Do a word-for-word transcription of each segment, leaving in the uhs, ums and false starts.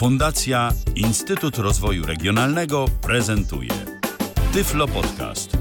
Fundacja Instytut Rozwoju Regionalnego prezentuje Tyflo Podcast.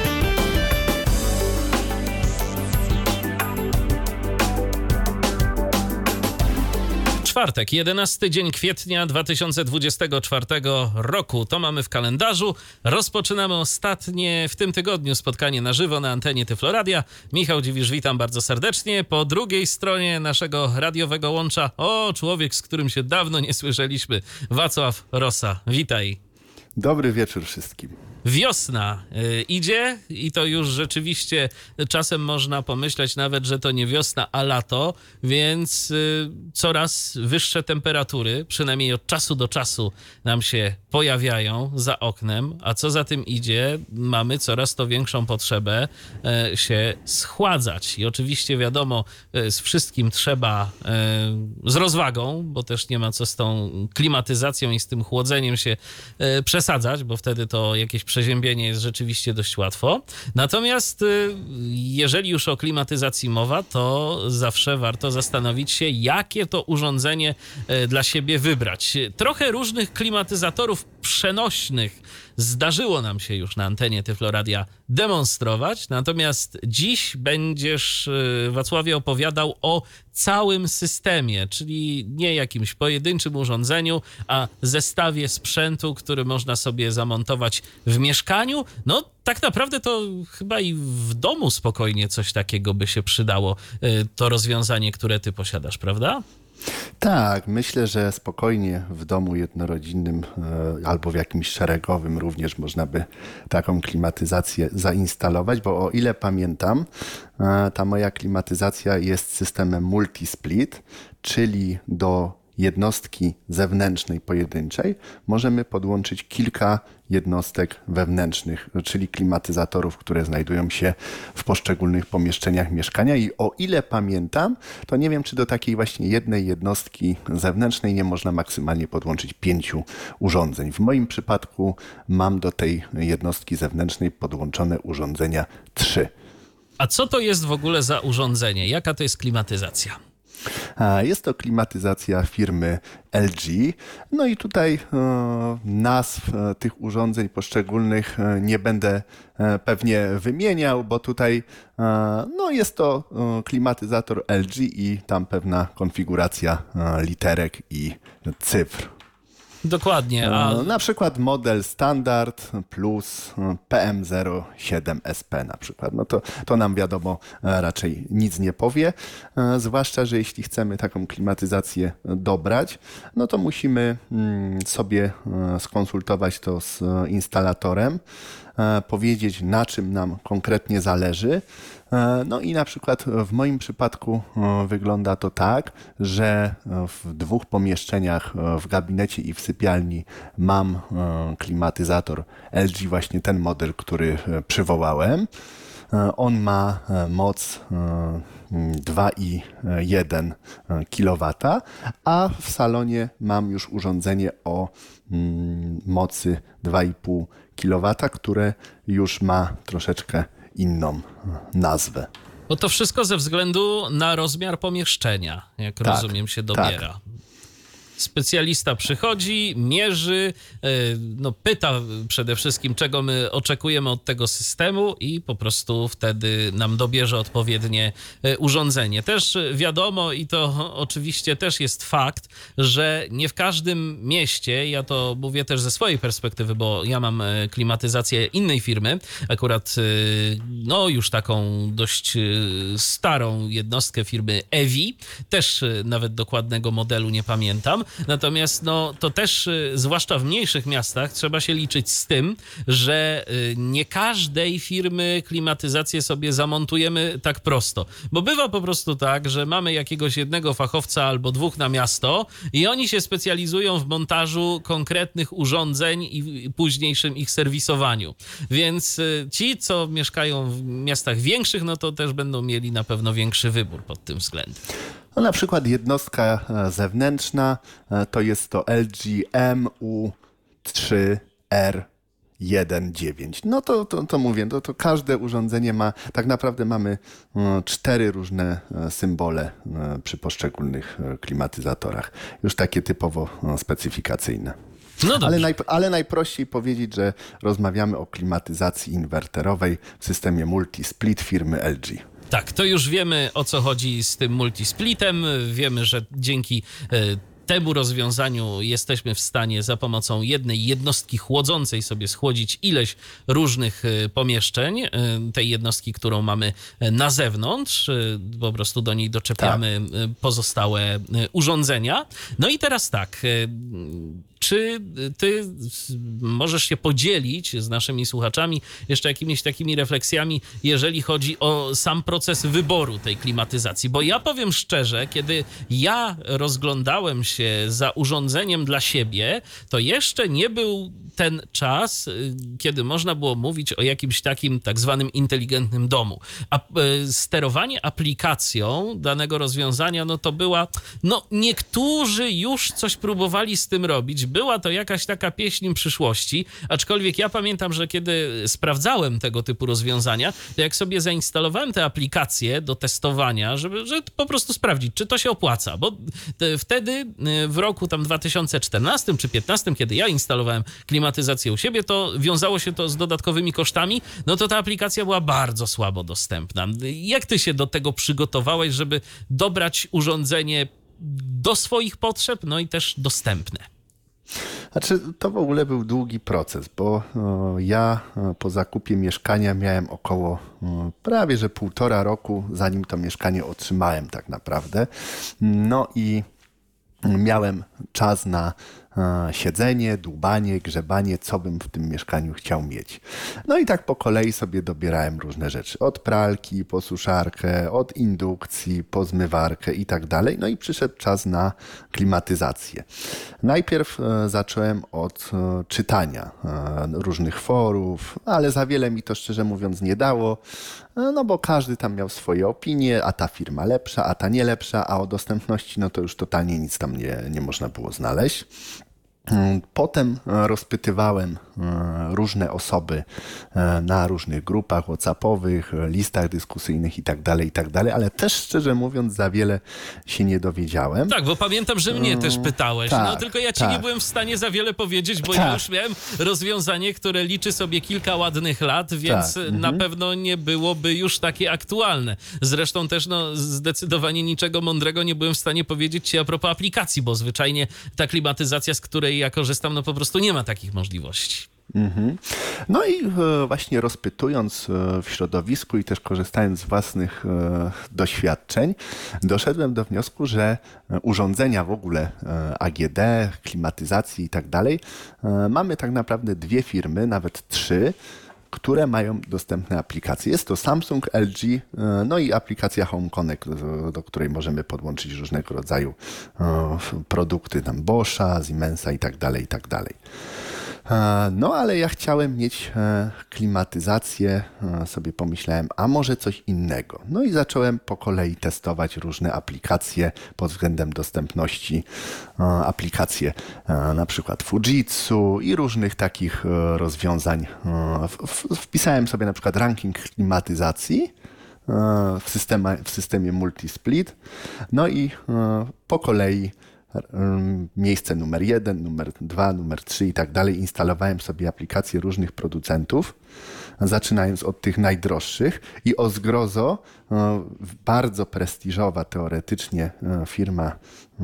Czwartek, jedenasty dzień kwietnia dwa tysiące dwudziestego czwartego roku. To mamy w kalendarzu. Rozpoczynamy ostatnie w tym tygodniu spotkanie na żywo na antenie Tyflo Radia. Michał Dziwisz, witam bardzo serdecznie. Po drugiej stronie naszego radiowego łącza, o, człowiek, z którym się dawno nie słyszeliśmy, Wacław Rosa. Witaj. Dobry wieczór wszystkim. Wiosna y, idzie i to już rzeczywiście czasem można pomyśleć nawet, że to nie wiosna, a lato, więc y, coraz wyższe temperatury, przynajmniej od czasu do czasu nam się pojawiają za oknem, a co za tym idzie, mamy coraz to większą potrzebę y, się schładzać. I oczywiście wiadomo, y, z wszystkim trzeba y, z rozwagą, bo też nie ma co z tą klimatyzacją i z tym chłodzeniem się y, przesadzać, bo wtedy to jakieś przeziębienie jest rzeczywiście dość łatwo. Natomiast jeżeli już o klimatyzacji mowa, to zawsze warto zastanowić się, jakie to urządzenie dla siebie wybrać. Trochę różnych klimatyzatorów przenośnych zdarzyło nam się już na antenie Tyflo Radia demonstrować, natomiast dziś będziesz, Wacławie, opowiadał o całym systemie, czyli nie jakimś pojedynczym urządzeniu, a zestawie sprzętu, który można sobie zamontować w mieszkaniu. No tak naprawdę to chyba i w domu spokojnie coś takiego by się przydało, to rozwiązanie, które ty posiadasz, prawda? Tak, myślę, że spokojnie w domu jednorodzinnym e, albo w jakimś szeregowym również można by taką klimatyzację zainstalować, bo o ile pamiętam, e, ta moja klimatyzacja jest systemem multisplit, czyli do jednostki zewnętrznej pojedynczej możemy podłączyć kilka jednostek wewnętrznych, czyli klimatyzatorów, które znajdują się w poszczególnych pomieszczeniach mieszkania i o ile pamiętam, to nie wiem, czy do takiej właśnie jednej jednostki zewnętrznej nie można maksymalnie podłączyć pięciu urządzeń. W moim przypadku mam do tej jednostki zewnętrznej podłączone urządzenia trzy. A co to jest w ogóle za urządzenie? Jaka to jest klimatyzacja? Jest to klimatyzacja firmy L G. No i tutaj nazw tych urządzeń poszczególnych nie będę pewnie wymieniał, bo tutaj no jest to klimatyzator L G i tam pewna konfiguracja literek i cyfr. Dokładnie. A... Na przykład model standard plus P M zero siedem S P na przykład. No to, to nam wiadomo raczej nic nie powie, zwłaszcza, że jeśli chcemy taką klimatyzację dobrać, no to musimy sobie skonsultować to z instalatorem, powiedzieć, na czym nam konkretnie zależy. No i na przykład w moim przypadku wygląda to tak, że w dwóch pomieszczeniach, w gabinecie i w sypialni, mam klimatyzator L G, właśnie ten model, który przywołałem. On ma moc dwa i jeden kilowata, a w salonie mam już urządzenie o mocy dwa i pół kilowata, które już ma troszeczkę inną nazwę. Bo to wszystko ze względu na rozmiar pomieszczenia, jak tak, rozumiem, się dobiera. Tak. Specjalista przychodzi, mierzy, no pyta przede wszystkim, czego my oczekujemy od tego systemu i po prostu wtedy nam dobierze odpowiednie urządzenie. Też wiadomo, i to oczywiście też jest fakt, że nie w każdym mieście, ja to mówię też ze swojej perspektywy, bo ja mam klimatyzację innej firmy, akurat no już taką dość starą jednostkę firmy Evi, też nawet dokładnego modelu nie pamiętam. Natomiast no, to też, zwłaszcza w mniejszych miastach, trzeba się liczyć z tym, że nie każdej firmy klimatyzację sobie zamontujemy tak prosto. Bo bywa po prostu tak, że mamy jakiegoś jednego fachowca albo dwóch na miasto i oni się specjalizują w montażu konkretnych urządzeń i późniejszym ich serwisowaniu. Więc ci, co mieszkają w miastach większych, no to też będą mieli na pewno większy wybór pod tym względem. No na przykład jednostka zewnętrzna to jest to L G M U trzy R jeden dziewięć. No to, to, to mówię, to, to każde urządzenie ma, tak naprawdę mamy e, cztery różne e, symbole e, przy poszczególnych e, klimatyzatorach. Już takie typowo e, specyfikacyjne. No dobrze. Ale, naj, ale najprościej powiedzieć, że rozmawiamy o klimatyzacji inwerterowej w systemie multi-split firmy L G. Tak, to już wiemy, o co chodzi z tym multisplitem. Wiemy, że dzięki e, temu rozwiązaniu jesteśmy w stanie za pomocą jednej jednostki chłodzącej sobie schłodzić ileś różnych e, pomieszczeń, e, tej jednostki, którą mamy na zewnątrz. E, po prostu do niej doczepiamy tak. pozostałe e, urządzenia. No i teraz tak... E, Czy ty możesz się podzielić z naszymi słuchaczami jeszcze jakimiś takimi refleksjami, jeżeli chodzi o sam proces wyboru tej klimatyzacji? Bo ja powiem szczerze, kiedy ja rozglądałem się za urządzeniem dla siebie, to jeszcze nie był ten czas, kiedy można było mówić o jakimś takim tak zwanym inteligentnym domu. A sterowanie aplikacją danego rozwiązania, no to była, no niektórzy już coś próbowali z tym robić. Była to jakaś taka pieśń przyszłości, aczkolwiek ja pamiętam, że kiedy sprawdzałem tego typu rozwiązania, to jak sobie zainstalowałem te aplikacje do testowania, żeby, żeby po prostu sprawdzić, czy to się opłaca, bo te, wtedy w roku tam dwa tysiące czternastym czy piętnastym, kiedy ja instalowałem klimatyzację u siebie, to wiązało się to z dodatkowymi kosztami, no to ta aplikacja była bardzo słabo dostępna. Jak ty się do tego przygotowałeś, żeby dobrać urządzenie do swoich potrzeb, no i też dostępne? Znaczy, to w ogóle był długi proces, bo o, ja o, po zakupie mieszkania miałem około o, prawie że półtora roku, zanim to mieszkanie otrzymałem tak naprawdę. No i miałem czas na e, siedzenie, dłubanie, grzebanie, co bym w tym mieszkaniu chciał mieć. No i tak po kolei sobie dobierałem różne rzeczy. Od pralki po suszarkę, od indukcji po zmywarkę i tak dalej. No i przyszedł czas na klimatyzację. Najpierw e, zacząłem od e, czytania e, różnych forów, ale za wiele mi to szczerze mówiąc nie dało. No bo każdy tam miał swoje opinie, a ta firma lepsza, a ta nie lepsza, a o dostępności no to już totalnie nic tam nie, nie można było znaleźć. Potem rozpytywałem różne osoby na różnych grupach whatsappowych, listach dyskusyjnych i tak dalej, i tak dalej, ale też szczerze mówiąc za wiele się nie dowiedziałem. Tak, bo pamiętam, że mnie też pytałeś, tak, no tylko ja ci tak. nie byłem w stanie za wiele powiedzieć, bo tak. ja już miałem rozwiązanie, które liczy sobie kilka ładnych lat, więc tak. na mhm. pewno nie byłoby już takie aktualne. Zresztą też no, zdecydowanie niczego mądrego nie byłem w stanie powiedzieć ci a propos aplikacji, bo zwyczajnie ta klimatyzacja, z której ja korzystam, no po prostu nie ma takich możliwości. Mhm. No i e, właśnie rozpytując e, w środowisku i też korzystając z własnych e, doświadczeń, doszedłem do wniosku, że urządzenia w ogóle e, A G D, klimatyzacji i tak dalej, e, mamy tak naprawdę dwie firmy, nawet trzy, które mają dostępne aplikacje. Jest to Samsung, L G, no i aplikacja Home Connect, do, do której możemy podłączyć różnego rodzaju e, produkty, tam Boscha, Siemensa i tak dalej, i tak dalej. No, ale ja chciałem mieć klimatyzację, sobie pomyślałem, a może coś innego. No i zacząłem po kolei testować różne aplikacje pod względem dostępności, aplikacje na przykład Fujitsu i różnych takich rozwiązań. Wpisałem sobie na przykład ranking klimatyzacji w systemie, w systemie multisplit, no i po kolei miejsce numer jeden, numer dwa, numer trzy i tak dalej. Instalowałem sobie aplikacje różnych producentów, zaczynając od tych najdroższych i o zgrozo bardzo prestiżowa teoretycznie firma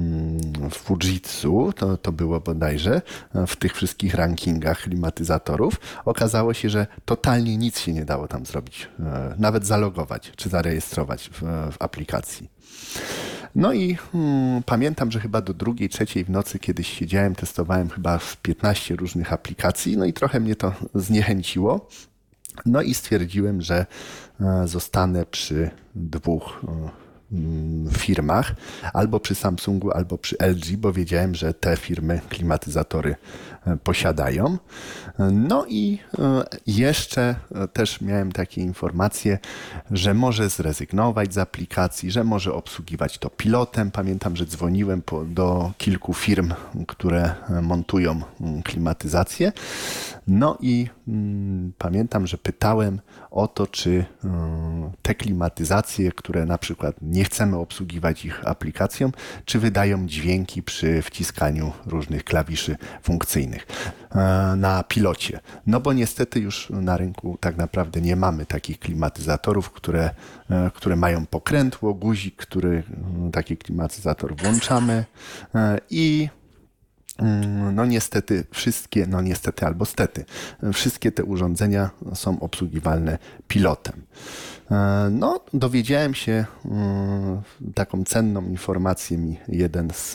Fujitsu, to, to było bodajże w tych wszystkich rankingach klimatyzatorów, okazało się, że totalnie nic się nie dało tam zrobić, nawet zalogować czy zarejestrować w, w aplikacji. No i hmm, pamiętam, że chyba do drugiej, trzeciej w nocy kiedyś siedziałem, testowałem chyba piętnaście różnych aplikacji, no i trochę mnie to zniechęciło. No i stwierdziłem, że e, zostanę przy dwóch e, firmach, albo przy Samsungu, albo przy L G, bo wiedziałem, że te firmy klimatyzatory posiadają. No i jeszcze też miałem takie informacje, że może zrezygnować z aplikacji, że może obsługiwać to pilotem. Pamiętam, że dzwoniłem po, do kilku firm, które montują klimatyzację. No i mm, pamiętam, że pytałem o to, czy mm, te klimatyzacje, które na przykład nie chcemy obsługiwać ich aplikacją, czy wydają dźwięki przy wciskaniu różnych klawiszy funkcyjnych e, na pilocie. No bo niestety już na rynku tak naprawdę nie mamy takich klimatyzatorów, które, e, które mają pokrętło, guzik, który m, taki klimatyzator włączamy e, i no niestety wszystkie, no niestety albo stety, wszystkie te urządzenia są obsługiwalne pilotem. No, dowiedziałem się, taką cenną informację mi jeden z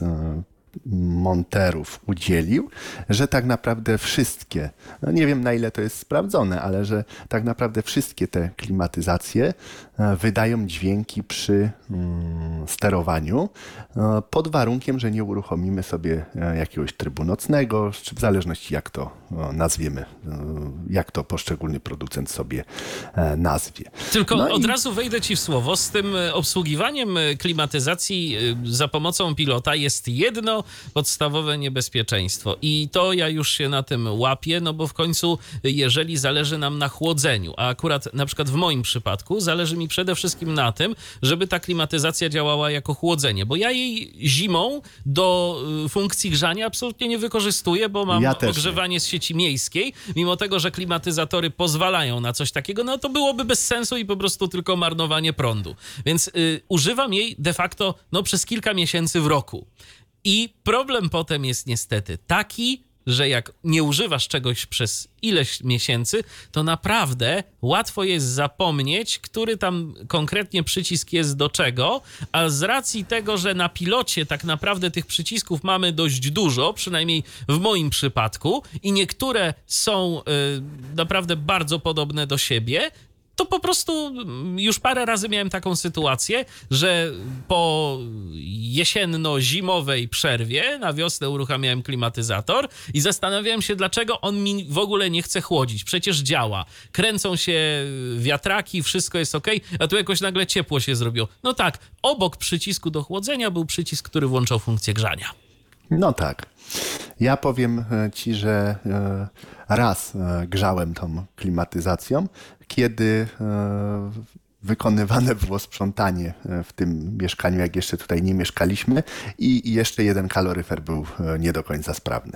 monterów udzielił, że tak naprawdę wszystkie, no nie wiem na ile to jest sprawdzone, ale że tak naprawdę wszystkie te klimatyzacje wydają dźwięki przy sterowaniu pod warunkiem, że nie uruchomimy sobie jakiegoś trybu nocnego, czy w zależności jak to nazwiemy, jak to poszczególny producent sobie nazwie. Tylko no od i... razu wejdę ci w słowo, z tym obsługiwaniem klimatyzacji za pomocą pilota jest jedno podstawowe niebezpieczeństwo i to ja już się na tym łapię, no bo w końcu jeżeli zależy nam na chłodzeniu, a akurat na przykład w moim przypadku zależy mi przede wszystkim na tym, żeby ta klimatyzacja działała jako chłodzenie, bo ja jej zimą do funkcji grzania absolutnie nie wykorzystuję, bo mam ja ogrzewanie z sieci miejskiej, mimo tego, że klimatyzatory pozwalają na coś takiego, no to byłoby bez sensu i po prostu tylko marnowanie prądu. Więc y, używam jej de facto no, przez kilka miesięcy w roku. I problem potem jest niestety taki, że jak nie używasz czegoś przez ileś miesięcy, to naprawdę łatwo jest zapomnieć, który tam konkretnie przycisk jest do czego, a z racji tego, że na pilocie tak naprawdę tych przycisków mamy dość dużo, przynajmniej w moim przypadku, i niektóre są y, naprawdę bardzo podobne do siebie, to po prostu już parę razy miałem taką sytuację, że po jesienno-zimowej przerwie na wiosnę uruchamiałem klimatyzator i zastanawiałem się, dlaczego on mi w ogóle nie chce chłodzić. Przecież działa. Kręcą się wiatraki, wszystko jest ok, a tu jakoś nagle ciepło się zrobiło. No tak, obok przycisku do chłodzenia był przycisk, który włączał funkcję grzania. No tak. Ja powiem ci, że raz grzałem tą klimatyzacją, kiedy wykonywane było sprzątanie w tym mieszkaniu, jak jeszcze tutaj nie mieszkaliśmy, i jeszcze jeden kaloryfer był nie do końca sprawny.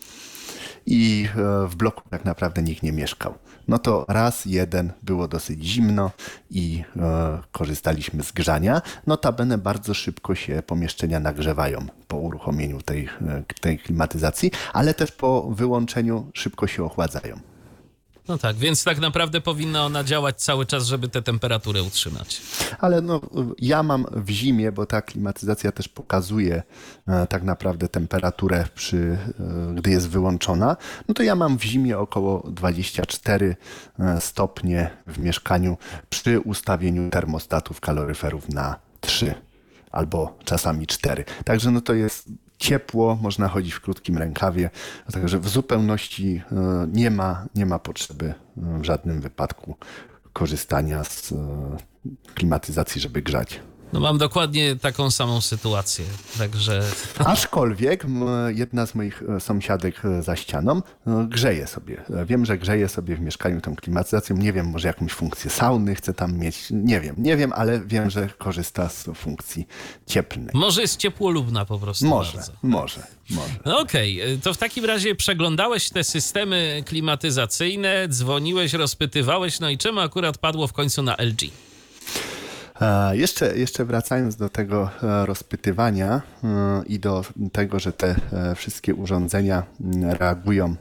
I w bloku tak naprawdę nikt nie mieszkał. No to raz, jeden, było dosyć zimno i e, korzystaliśmy z grzania. Notabene bardzo szybko się pomieszczenia nagrzewają po uruchomieniu tej, tej klimatyzacji, ale też po wyłączeniu szybko się ochładzają. No tak, więc tak naprawdę powinna ona działać cały czas, żeby tę temperaturę utrzymać. Ale no, ja mam w zimie, bo ta klimatyzacja też pokazuje e, tak naprawdę temperaturę, przy, e, gdy jest wyłączona, no to ja mam w zimie około dwadzieścia cztery stopnie w mieszkaniu przy ustawieniu termostatów kaloryferów na trzy albo czasami cztery. Także no to jest ciepło, można chodzić w krótkim rękawie, także w zupełności nie ma, nie ma potrzeby w żadnym wypadku korzystania z klimatyzacji, żeby grzać. No mam dokładnie taką samą sytuację, także... Aczkolwiek jedna z moich sąsiadek za ścianą grzeje sobie. Wiem, że grzeje sobie w mieszkaniu tą klimatyzacją. Nie wiem, może jakąś funkcję sauny chce tam mieć. Nie wiem, nie wiem, ale wiem, że korzysta z funkcji cieplnej. Może jest ciepłolubna po prostu. Może, bardzo. może, może. No okej, okay. To w takim razie przeglądałeś te systemy klimatyzacyjne, dzwoniłeś, rozpytywałeś, no i czemu akurat padło w końcu na L G? Jeszcze, jeszcze wracając do tego rozpytywania i do tego, że te wszystkie urządzenia reagują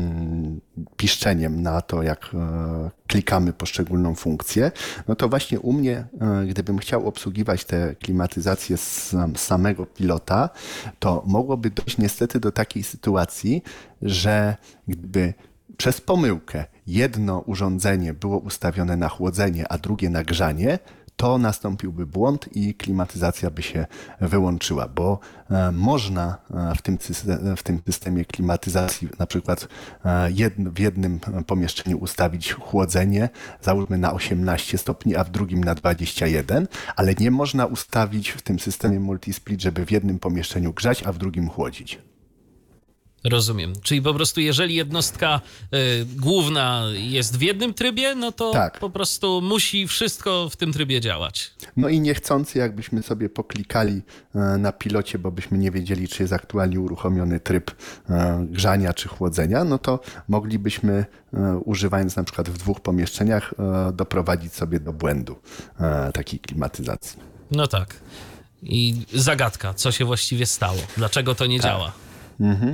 piszczeniem na to, jak klikamy poszczególną funkcję, no to właśnie u mnie, gdybym chciał obsługiwać te klimatyzacje z samego pilota, to mogłoby dojść niestety do takiej sytuacji, że gdyby przez pomyłkę jedno urządzenie było ustawione na chłodzenie, a drugie na grzanie, to nastąpiłby błąd i klimatyzacja by się wyłączyła, bo można w tym, w tym systemie klimatyzacji na przykład w jednym pomieszczeniu ustawić chłodzenie, załóżmy na osiemnaście stopni, a w drugim na dwadzieścia jeden, ale nie można ustawić w tym systemie multisplit, żeby w jednym pomieszczeniu grzać, a w drugim chłodzić. Rozumiem. Czyli po prostu jeżeli jednostka y, główna jest w jednym trybie, no to tak. Po prostu musi wszystko w tym trybie działać. No i niechcący, jakbyśmy sobie poklikali y, na pilocie, bo byśmy nie wiedzieli, czy jest aktualnie uruchomiony tryb y, grzania czy chłodzenia, no to moglibyśmy y, używając na przykład w dwóch pomieszczeniach y, doprowadzić sobie do błędu y, takiej klimatyzacji. No tak. I zagadka, co się właściwie stało? Dlaczego to nie tak. działa? Mhm.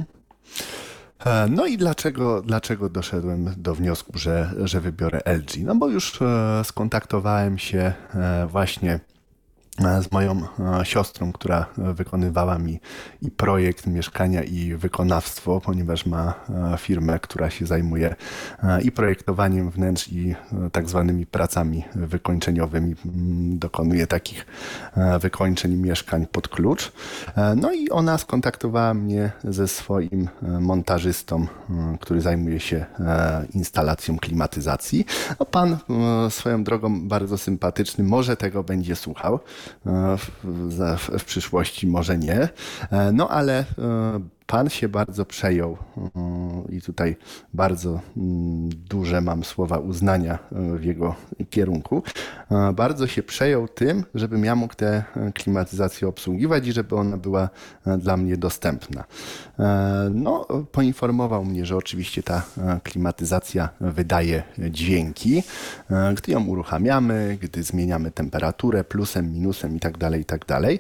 No i dlaczego, dlaczego doszedłem do wniosku, że, że wybiorę L G? No bo już skontaktowałem się właśnie z moją siostrą, która wykonywała mi i projekt mieszkania, i wykonawstwo, ponieważ ma firmę, która się zajmuje i projektowaniem wnętrz, i tak zwanymi pracami wykończeniowymi. Dokonuje takich wykończeń mieszkań pod klucz. No i ona skontaktowała mnie ze swoim montażystą, który zajmuje się instalacją klimatyzacji. No pan swoją drogą bardzo sympatyczny, może tego będzie słuchał. W, w, w przyszłości może nie, no ale pan się bardzo przejął i tutaj bardzo duże mam słowa uznania w jego kierunku. Bardzo się przejął tym, żebym ja mógł tę klimatyzację obsługiwać i żeby ona była dla mnie dostępna. No, poinformował mnie, że oczywiście ta klimatyzacja wydaje dźwięki, gdy ją uruchamiamy, gdy zmieniamy temperaturę plusem, minusem i tak dalej, i tak dalej.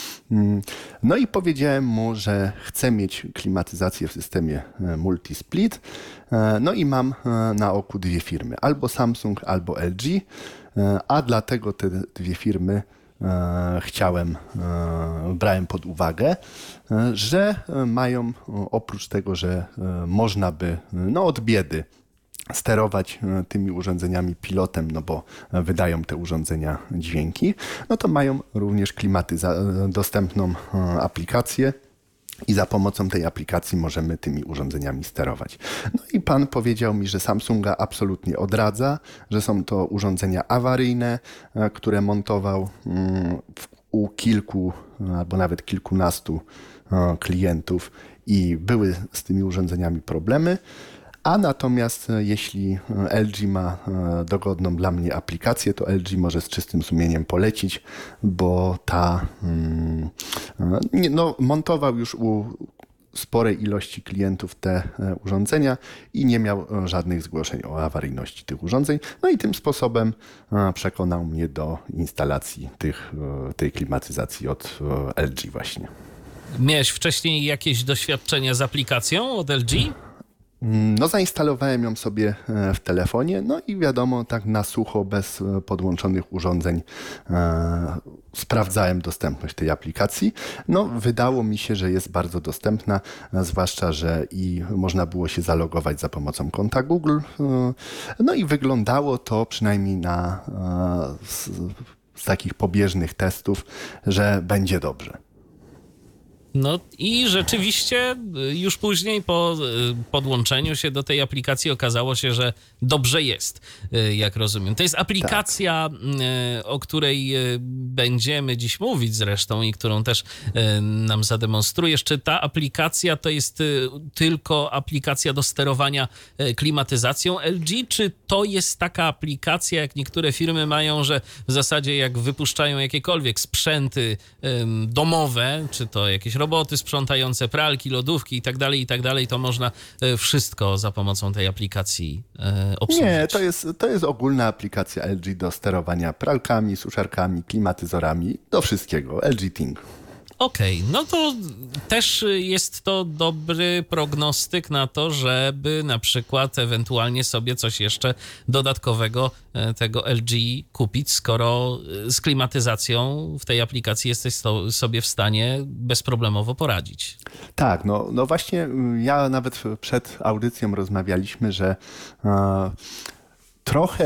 No i powiedziałem mu, że chcę mieć klimatyzację w systemie multisplit. No i mam na oku dwie firmy, albo Samsung, albo L G, a dlatego te dwie firmy chciałem, brałem pod uwagę, że mają oprócz tego, że można by no od biedy sterować tymi urządzeniami pilotem, no bo wydają te urządzenia dźwięki, no to mają również klimatyza- dostępną aplikację i za pomocą tej aplikacji możemy tymi urządzeniami sterować. No i pan powiedział mi, że Samsunga absolutnie odradza, że są to urządzenia awaryjne, które montował u kilku albo nawet kilkunastu klientów i były z tymi urządzeniami problemy. A natomiast jeśli L G ma dogodną dla mnie aplikację, to L G może z czystym sumieniem polecić, bo ta no, montował już u sporej ilości klientów te urządzenia i nie miał żadnych zgłoszeń o awaryjności tych urządzeń. No i tym sposobem przekonał mnie do instalacji tych, tej klimatyzacji od L G właśnie. Miałeś wcześniej jakieś doświadczenia z aplikacją od L G? No zainstalowałem ją sobie w telefonie, no i wiadomo, tak na sucho, bez podłączonych urządzeń e, sprawdzałem dostępność tej aplikacji. No wydało mi się, że jest bardzo dostępna, zwłaszcza, że i można było się zalogować za pomocą konta Google. E, no i wyglądało to przynajmniej na e, z, z takich pobieżnych testów, że będzie dobrze. No i rzeczywiście już później po podłączeniu się do tej aplikacji okazało się, że dobrze jest, jak rozumiem. To jest aplikacja, tak. o której będziemy dziś mówić zresztą i którą też nam zademonstrujesz. Czy ta aplikacja to jest tylko aplikacja do sterowania klimatyzacją L G, czy to jest taka aplikacja, jak niektóre firmy mają, że w zasadzie jak wypuszczają jakiekolwiek sprzęty domowe, czy to jakieś roboty sprzątające, pralki, lodówki i tak dalej, i tak dalej, to można wszystko za pomocą tej aplikacji obsługiwać. Nie, to jest, to jest ogólna aplikacja L G do sterowania pralkami, suszarkami, klimatyzorami, do wszystkiego. L G Ting. Okej, okay, no to też jest to dobry prognostyk na to, żeby na przykład ewentualnie sobie coś jeszcze dodatkowego tego L G kupić, skoro z klimatyzacją w tej aplikacji jesteś sobie w stanie bezproblemowo poradzić. Tak, no, no właśnie ja nawet przed audycją rozmawialiśmy, że e, trochę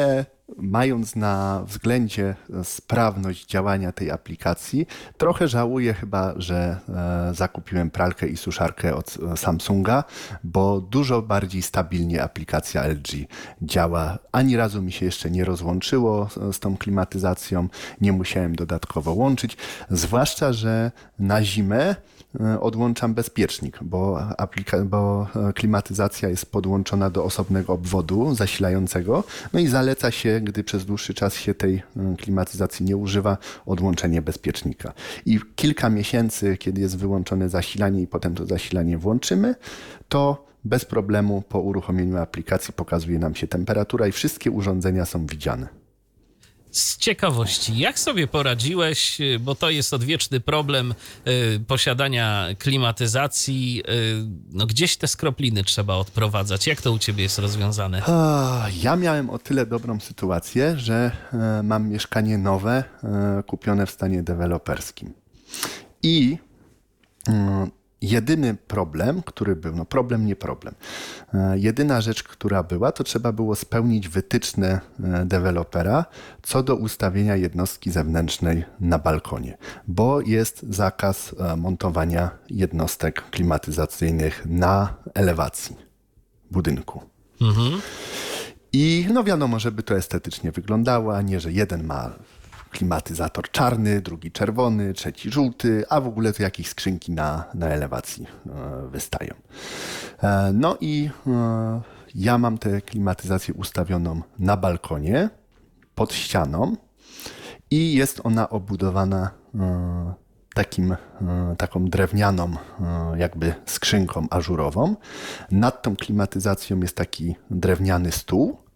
mając na względzie sprawność działania tej aplikacji, trochę żałuję chyba, że e, zakupiłem pralkę i suszarkę od Samsunga, bo dużo bardziej stabilnie aplikacja L G działa. Ani razu mi się jeszcze nie rozłączyło z tą klimatyzacją, nie musiałem dodatkowo łączyć, zwłaszcza, że na zimę odłączam bezpiecznik, bo, aplika- bo klimatyzacja jest podłączona do osobnego obwodu zasilającego, no i zaleca się, gdy przez dłuższy czas się tej klimatyzacji nie używa, odłączenie bezpiecznika. I kilka miesięcy, kiedy jest wyłączone zasilanie i potem to zasilanie włączymy, to bez problemu po uruchomieniu aplikacji pokazuje nam się temperatura i wszystkie urządzenia są widziane. Z ciekawości, jak sobie poradziłeś, bo to jest odwieczny problem y, posiadania klimatyzacji, y, no gdzieś te skropliny trzeba odprowadzać. Jak to u ciebie jest rozwiązane? Ja miałem o tyle dobrą sytuację, że e, mam mieszkanie nowe, e, kupione w stanie deweloperskim. I e, jedyny problem, który był, no problem nie problem, e, jedyna rzecz, która była, to trzeba było spełnić wytyczne e, dewelopera co do ustawienia jednostki zewnętrznej na balkonie, bo jest zakaz e, montowania jednostek klimatyzacyjnych na elewacji budynku. Mhm. I no wiadomo, żeby to estetycznie wyglądało, a nie, że jeden ma klimatyzator czarny, drugi czerwony, trzeci żółty, a w ogóle to jakieś skrzynki na, na elewacji e, wystają. E, no i e, ja mam tę klimatyzację ustawioną na balkonie, pod ścianą i jest ona obudowana e, takim, e, taką drewnianą e, jakby skrzynką ażurową. Nad tą klimatyzacją jest taki drewniany stół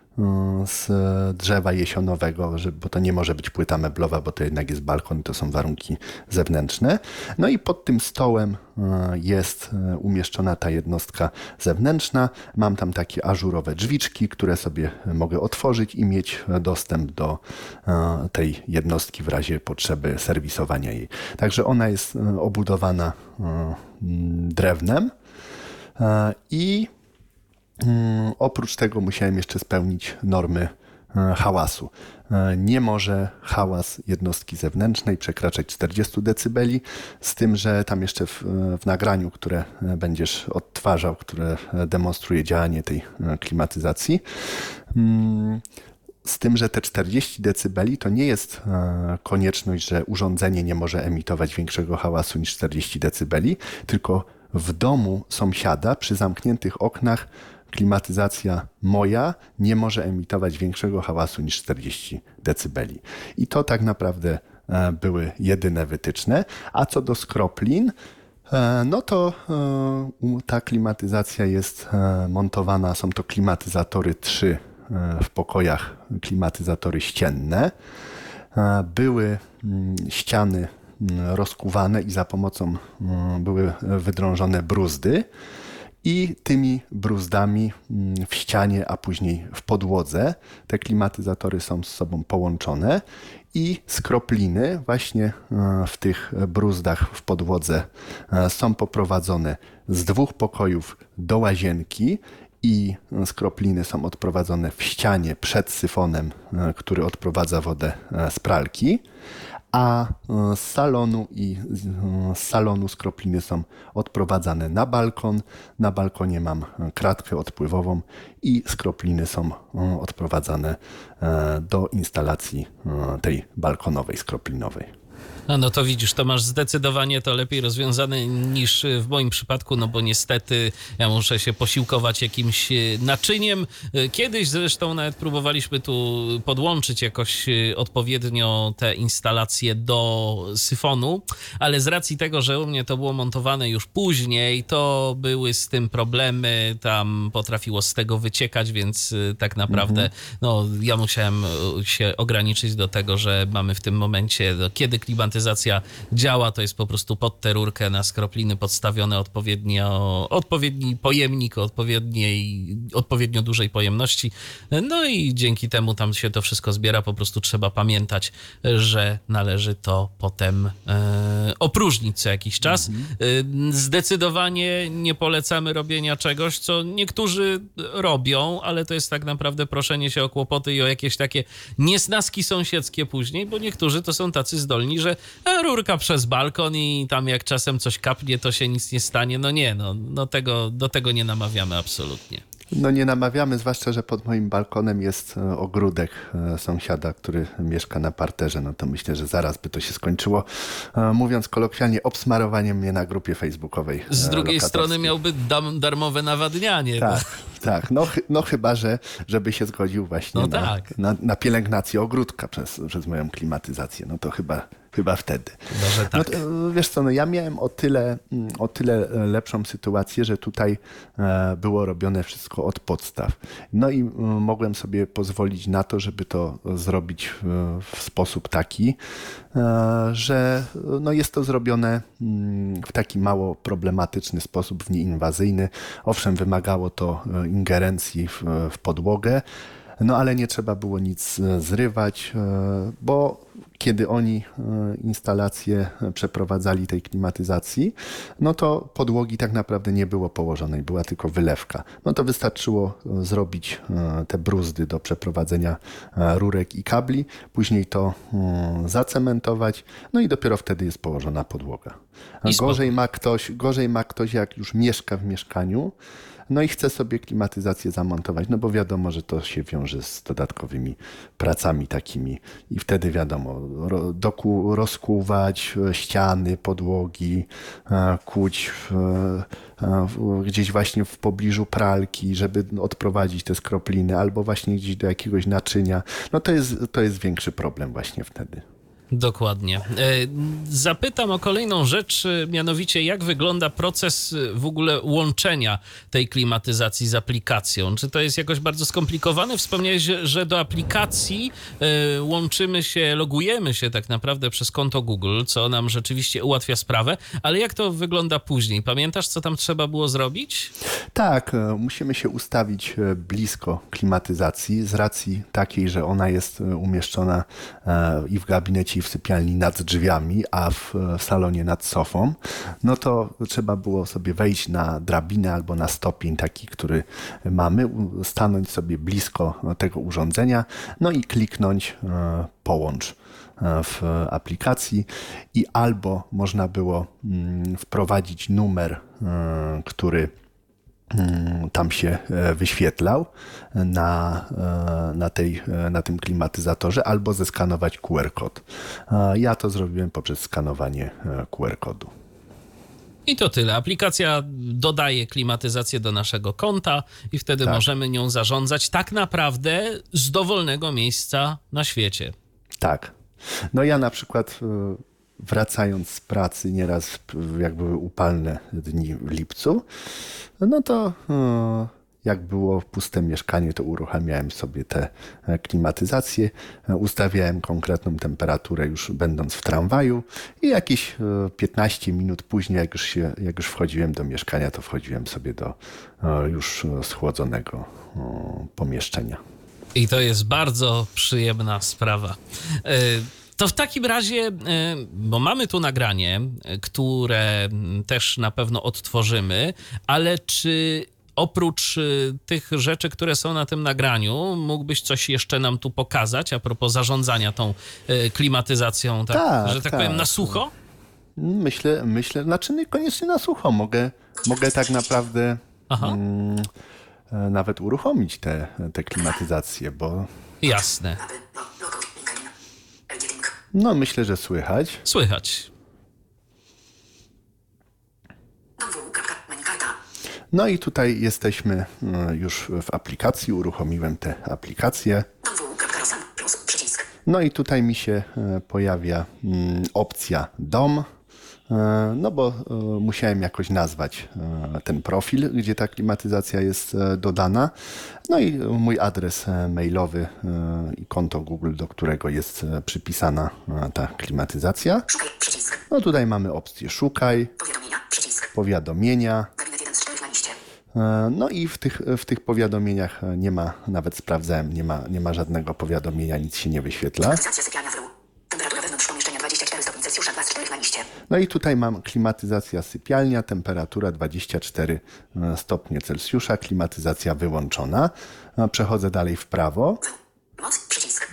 z drzewa jesionowego, bo to nie może być płyta meblowa, bo to jednak jest balkon, to są warunki zewnętrzne. No i pod tym stołem jest umieszczona ta jednostka zewnętrzna. Mam tam takie ażurowe drzwiczki, które sobie mogę otworzyć i mieć dostęp do tej jednostki w razie potrzeby serwisowania jej. Także ona jest obudowana drewnem i oprócz tego musiałem jeszcze spełnić normy hałasu. Nie może hałas jednostki zewnętrznej przekraczać czterdzieści decybeli, z tym, że tam jeszcze w, w nagraniu, które będziesz odtwarzał, które demonstruje działanie tej klimatyzacji, z tym, że te czterdzieści decybeli to nie jest konieczność, że urządzenie nie może emitować większego hałasu niż czterdzieści decybeli, tylko w domu sąsiada przy zamkniętych oknach klimatyzacja moja nie może emitować większego hałasu niż czterdzieści decybeli. I to tak naprawdę były jedyne wytyczne. A co do skroplin, no to ta klimatyzacja jest montowana, są to klimatyzatory trzy w pokojach, klimatyzatory ścienne. Były ściany rozkuwane i za pomocą były wydrążone bruzdy. I tymi bruzdami w ścianie, a później w podłodze te klimatyzatory są z sobą połączone i skropliny właśnie w tych bruzdach w podłodze są poprowadzone z dwóch pokojów do łazienki i skropliny są odprowadzone w ścianie przed syfonem, który odprowadza wodę z pralki. A z salonu i z salonu skropliny są odprowadzane na balkon. Na balkonie mam kratkę odpływową i skropliny są odprowadzane do instalacji tej balkonowej, skroplinowej. No, no to widzisz, to masz zdecydowanie to lepiej rozwiązane niż w moim przypadku, no bo niestety ja muszę się posiłkować jakimś naczyniem. Kiedyś zresztą nawet próbowaliśmy tu podłączyć jakoś odpowiednio te instalacje do syfonu, ale z racji tego, że u mnie to było montowane już później, to były z tym problemy, tam potrafiło z tego wyciekać, więc tak naprawdę mhm. no, ja musiałem się ograniczyć do tego, że mamy w tym momencie, no, kiedy klimatyzacja działa, to jest po prostu pod tę rurkę na skropliny podstawione odpowiednio, odpowiedni pojemnik o odpowiedniej, odpowiednio dużej pojemności. No i dzięki temu tam się to wszystko zbiera. Po prostu trzeba pamiętać, że należy to potem e, opróżnić co jakiś czas. Mhm. E, zdecydowanie nie polecamy robienia czegoś, co niektórzy robią, ale to jest tak naprawdę proszenie się o kłopoty i o jakieś takie niesnaski sąsiedzkie później, bo niektórzy to są tacy zdolni, że e, rurka przez balkon i tam jak czasem coś kapnie, to się nic nie stanie. No nie, no, no tego, do tego nie namawiamy absolutnie. No nie namawiamy, zwłaszcza, że pod moim balkonem jest ogródek sąsiada, który mieszka na parterze. No to myślę, że zaraz by to się skończyło, mówiąc kolokwialnie, obsmarowaniem mnie na grupie facebookowej. Z drugiej strony miałby dam, darmowe nawadnianie. Tak, bo... tak. No, no chyba, że żeby się zgodził właśnie no na, tak. na, na pielęgnację ogródka przez, przez moją klimatyzację. No to chyba... Chyba wtedy. Może tak. No to, wiesz co, no ja miałem o tyle, o tyle lepszą sytuację, że tutaj było robione wszystko od podstaw. No i mogłem sobie pozwolić na to, żeby to zrobić w sposób taki, że no jest to zrobione w taki mało problematyczny sposób, w nieinwazyjny. Owszem, wymagało to ingerencji w, w podłogę, no ale nie trzeba było nic zrywać, bo kiedy oni instalację przeprowadzali tej klimatyzacji, no to podłogi tak naprawdę nie było położonej, była tylko wylewka. No to wystarczyło zrobić te bruzdy do przeprowadzenia rurek i kabli, później to zacementować, no i dopiero wtedy jest położona podłoga. Gorzej ma ktoś, gorzej ma ktoś, jak już mieszka w mieszkaniu, no i chce sobie klimatyzację zamontować, no bo wiadomo, że to się wiąże z dodatkowymi pracami takimi i wtedy wiadomo, doku, rozkuwać ściany, podłogi, kuć w, w, gdzieś właśnie w pobliżu pralki, żeby odprowadzić te skropliny, albo właśnie gdzieś do jakiegoś naczynia. No to jest, to jest większy problem właśnie wtedy. Dokładnie. Zapytam o kolejną rzecz, mianowicie jak wygląda proces w ogóle łączenia tej klimatyzacji z aplikacją. Czy to jest jakoś bardzo skomplikowane? Wspomniałeś, że do aplikacji łączymy się, logujemy się tak naprawdę przez konto Google, co nam rzeczywiście ułatwia sprawę, ale jak to wygląda później? Pamiętasz, co tam trzeba było zrobić? Tak, musimy się ustawić blisko klimatyzacji z racji takiej, że ona jest umieszczona i w gabinecie, w sypialni nad drzwiami, a w salonie nad sofą, no to trzeba było sobie wejść na drabinę albo na stopień taki, który mamy, stanąć sobie blisko tego urządzenia, no i kliknąć połącz w aplikacji i albo można było wprowadzić numer, który tam się wyświetlał na, na, tej, na tym klimatyzatorze, albo zeskanować Q R kod. Ja to zrobiłem poprzez skanowanie Q R kodu. I to tyle. Aplikacja dodaje klimatyzację do naszego konta i wtedy tak. możemy nią zarządzać tak naprawdę z dowolnego miejsca na świecie. Tak. No ja na przykład wracając z pracy nieraz, jak były upalne dni w lipcu, no to jak było puste mieszkanie, to uruchamiałem sobie tę klimatyzację, ustawiałem konkretną temperaturę już będąc w tramwaju i jakieś piętnaście minut później, jak już, się, jak już wchodziłem do mieszkania, to wchodziłem sobie do już schłodzonego pomieszczenia. I to jest bardzo przyjemna sprawa. To w takim razie, bo mamy tu nagranie, które też na pewno odtworzymy, ale czy oprócz tych rzeczy, które są na tym nagraniu, mógłbyś coś jeszcze nam tu pokazać a propos zarządzania tą klimatyzacją, tak, tak że tak, tak powiem, na sucho? Myślę, myślę, znaczy niekoniecznie na sucho. Mogę, mogę tak naprawdę mm, nawet uruchomić te, te klimatyzacje, bo... Jasne. No, myślę, że słychać. Słychać. No i tutaj jesteśmy już w aplikacji. Uruchomiłem tę aplikację. No i tutaj mi się pojawia opcja dom. no bo musiałem jakoś nazwać ten profil, gdzie ta klimatyzacja jest dodana. No i mój adres mailowy i konto Google, do którego jest przypisana ta klimatyzacja. Szukaj, przycisk. No tutaj mamy opcję szukaj, Powiadomienia, przycisk. powiadomienia. Gabinet jeden z czterech na liście. No i w tych, w tych powiadomieniach nie ma, nawet sprawdzałem, nie ma, nie ma żadnego powiadomienia, nic się nie wyświetla. Klimatyzacja sypialnia w dół. Temperatura wewnątrz pomieszczenia dwadzieścia cztery stopni Celsjusza, dwa z czterech na liście. No i tutaj mam klimatyzacja sypialnia, temperatura dwadzieścia cztery stopnie Celsjusza, klimatyzacja wyłączona. Przechodzę dalej w prawo. Moc, przycisk.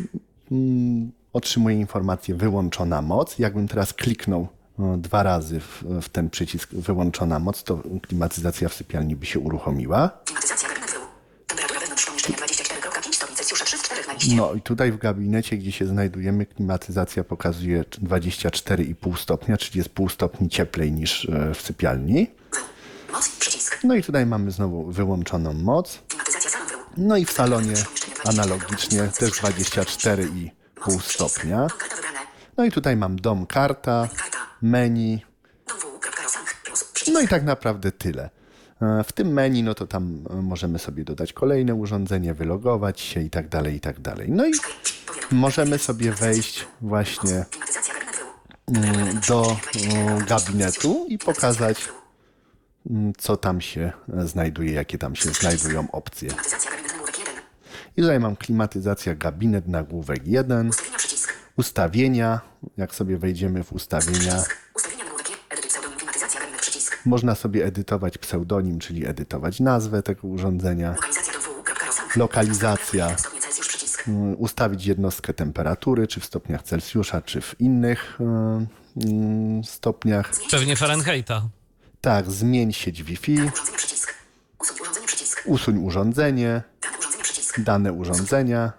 Otrzymuję informację wyłączona moc. Jakbym teraz kliknął dwa razy w, w ten przycisk wyłączona moc, to klimatyzacja w sypialni by się uruchomiła. Klimatyzacja gabinet w dół. Temperatura wewnątrz pomieszczenia dwadzieścia cztery przecinek pięć stopni Celsjusza, trzy z czterech na liście. No i tutaj w gabinecie, gdzie się znajdujemy, klimatyzacja pokazuje dwadzieścia cztery i pół stopnia, czyli jest pół stopni cieplej niż w sypialni. Moc, przycisk. No i tutaj mamy znowu wyłączoną moc. Klimatyzacja salon w dół. No i w salonie analogicznie też dwadzieścia cztery i pół stopnia. Dom karta wybrane. No i tutaj mam dom karta, Karta. menu. Dom w.rosang plus przycisk. No i tak naprawdę tyle. W tym menu, no to tam możemy sobie dodać kolejne urządzenie, wylogować się i tak dalej, i tak dalej. No i możemy sobie wejść właśnie Klimatyzacja gabinet w dół. do e, gabinetu i pokazać, m, co tam się znajduje, jakie tam się znajdują opcje. Klimatyzacja gabinet nagłówek jeden. I tutaj mam klimatyzacja gabinet nagłówek jeden, Ustawienia przycisk. ustawienia. Jak sobie wejdziemy w ustawienia, Przycisk. Ustawienia nagłówek jeden. Edytuj pseudonim. Klimatyzacja gabinet przycisk. można sobie edytować pseudonim, czyli edytować nazwę tego urządzenia, Lokalizacja do w.rosang. lokalizacja, Stopnie Celsjusz przycisk. m, ustawić jednostkę temperatury, czy w stopniach Celsjusza, czy w innych y, y, stopniach. Pewnie Fahrenheita. Tak, zmień sieć Wi-Fi, Urządzenie przycisk. Usuń urządzenie przycisk. usuń urządzenie, Dane urządzenie przycisk. dane urządzenia.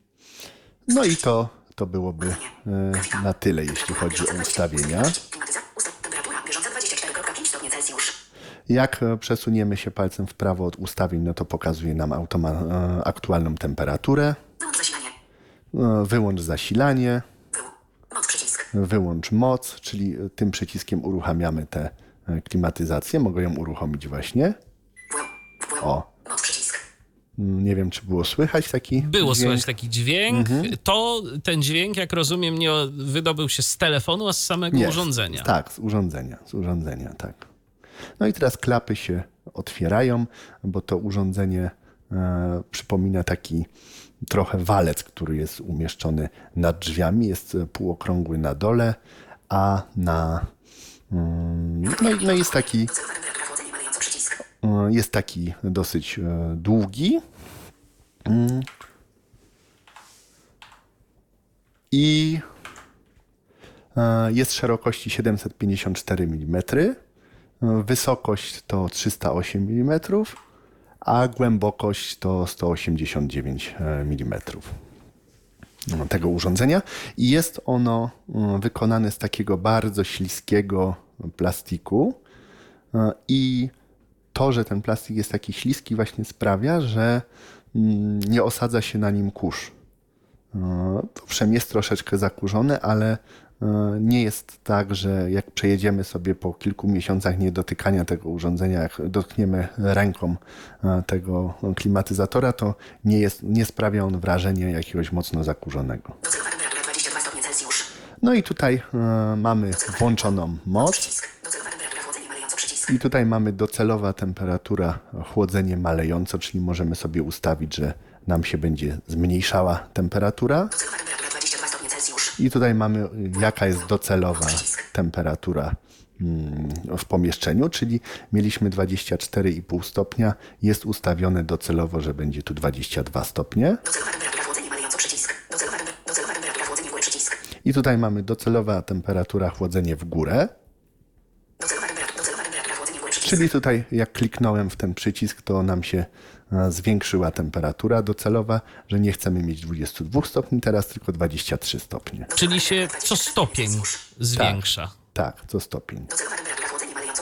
No i to, to byłoby y, na tyle, jeśli chodzi o ustawienia. Klimatyzacja. Ustaw. Temperatura bieżąca dwadzieścia cztery przecinek pięć stopni Celsjusz. Jak e, przesuniemy się palcem w prawo od ustawień, no to pokazuje nam automa- e, aktualną temperaturę. Wyłącz zasilanie. E, Wyłącz zasilanie, Wyłącz. Moc przycisk. wyłącz moc, czyli e, tym przyciskiem uruchamiamy tę e, klimatyzację. Mogę ją uruchomić właśnie. Wyłącz. Wyłącz. O, Moc przycisk. mm, nie wiem, czy było słychać taki Było dźwięk. słychać taki dźwięk. To ten dźwięk, jak rozumiem, nie wydobył się z telefonu, a z samego Nie, urządzenia. Tak, z urządzenia, z urządzenia, tak. No i teraz klapy się otwierają, bo to urządzenie e, przypomina taki trochę walec, który jest umieszczony nad drzwiami, jest e, półokrągły na dole, a na mm, no, i- no jest taki Docelowa temperatura chłodzenie malejący przycisk. e, jest taki dosyć e, długi. Mm. I e, jest szerokości siedemset pięćdziesiąt cztery milimetry. Wysokość to trzysta osiem milimetrów, a głębokość to sto osiemdziesiąt dziewięć milimetrów tego urządzenia. I jest ono mm, wykonane z takiego bardzo śliskiego plastiku. E, I to, że ten plastik jest taki śliski, właśnie sprawia, że mm, nie osadza się na nim kurz. E, Owszem, jest troszeczkę zakurzone, ale e, nie jest tak, że jak przejedziemy sobie po kilku miesiącach niedotykania tego urządzenia, jak dotkniemy ręką e, tego klimatyzatora, to nie, jest, nie sprawia on wrażenia jakiegoś mocno zakurzonego. Docelowa temperatura dwadzieścia dwa stopnie Celsjusz. No i tutaj e, mamy włączoną moc. Przycisk. Docelowa temperatura chłodzenie malejący przycisk. I tutaj mamy docelowa temperatura, chłodzenie malejąco, czyli możemy sobie ustawić, że nam się będzie zmniejszała temperatura. Docelowa temperatura dwadzieścia dwa stopnie Celsjusz. I tutaj mamy, jaka jest docelowa temperatura mm, w pomieszczeniu, czyli mieliśmy dwadzieścia cztery i pół stopnia, jest ustawione docelowo, że będzie tu dwadzieścia dwa stopnie. Docelowa temperatura chłodzenie malejący przycisk. Docelowa, temper- docelowa temperatura chłodzenie w górę przycisk. I tutaj mamy docelowa temperatura, chłodzenie w górę. Docelowa temperatura, docelowa temperatura chłodzenie w górę przycisk. Czyli tutaj jak kliknąłem w ten przycisk, to nam się e, zwiększyła temperatura docelowa, że nie chcemy mieć dwadzieścia dwa stopni, teraz tylko dwadzieścia trzy stopnie. Czyli się co stopień zwiększa. Tak, co stopień. Docelowa temperatura chłodzenie malejący przycisk.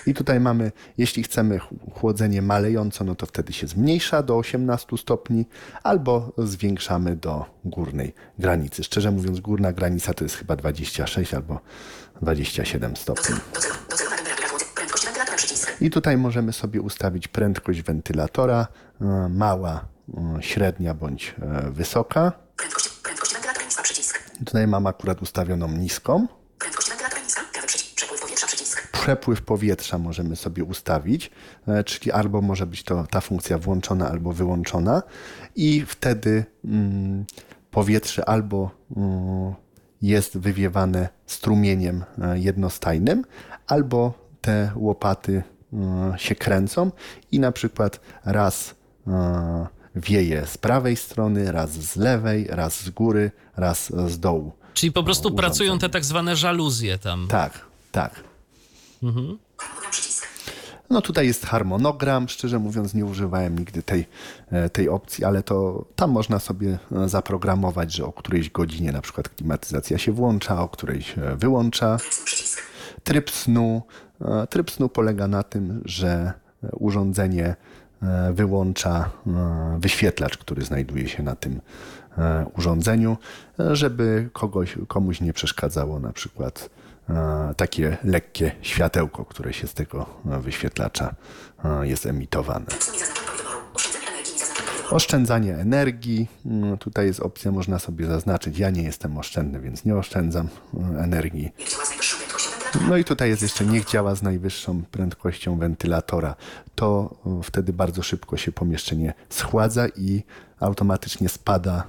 I tutaj mamy, jeśli chcemy chłodzenie malejąco, no to wtedy się zmniejsza do osiemnastu stopni albo zwiększamy do górnej granicy. Szczerze mówiąc, górna granica to jest chyba dwadzieścia sześć albo dwadzieścia siedem stopni. Docelowa temperatura chłodzy. Prędkość wentylatora przycisk. I tutaj możemy sobie ustawić prędkość wentylatora, mała, średnia bądź wysoka. Prędkość, prędkość wentylatora niska przycisk. I tutaj mam akurat ustawioną niską. Prędkość wentylatora niska. Prawy przycisk. Przepływ powietrza przycisk. Przepływ powietrza możemy sobie ustawić, czyli albo może być to ta funkcja włączona albo wyłączona i wtedy mm, powietrze albo mm, jest wywiewane strumieniem jednostajnym, albo te łopaty y, się kręcą i na przykład raz y, wieje z prawej strony, raz z lewej, raz z góry, raz z dołu. Czyli po prostu urządzenie. pracują te tak zwane żaluzje tam. Tak, tak. Harmonogram przycisk. No tutaj jest harmonogram. Szczerze mówiąc nie używałem nigdy tej, tej opcji, ale to tam można sobie zaprogramować, że o którejś godzinie na przykład klimatyzacja się włącza, o którejś wyłącza. Przycisk. Tryb snu. Tryb snu polega na tym, że urządzenie wyłącza wyświetlacz, który znajduje się na tym urządzeniu, żeby kogoś, komuś nie przeszkadzało na przykład takie lekkie światełko, które się z tego wyświetlacza jest emitowane. Snu nie zaznaczone do wyboru. Oszczędzanie energii nie zaznaczone do wyboru. Oszczędzanie energii. Tutaj jest opcja, można sobie zaznaczyć. Ja nie jestem oszczędny, więc nie oszczędzam energii. Niech działa z najwyższą prędkością wentylatora. No i tutaj jest jeszcze niech działa z najwyższą prędkością wentylatora. To wtedy bardzo szybko się pomieszczenie schładza i automatycznie spada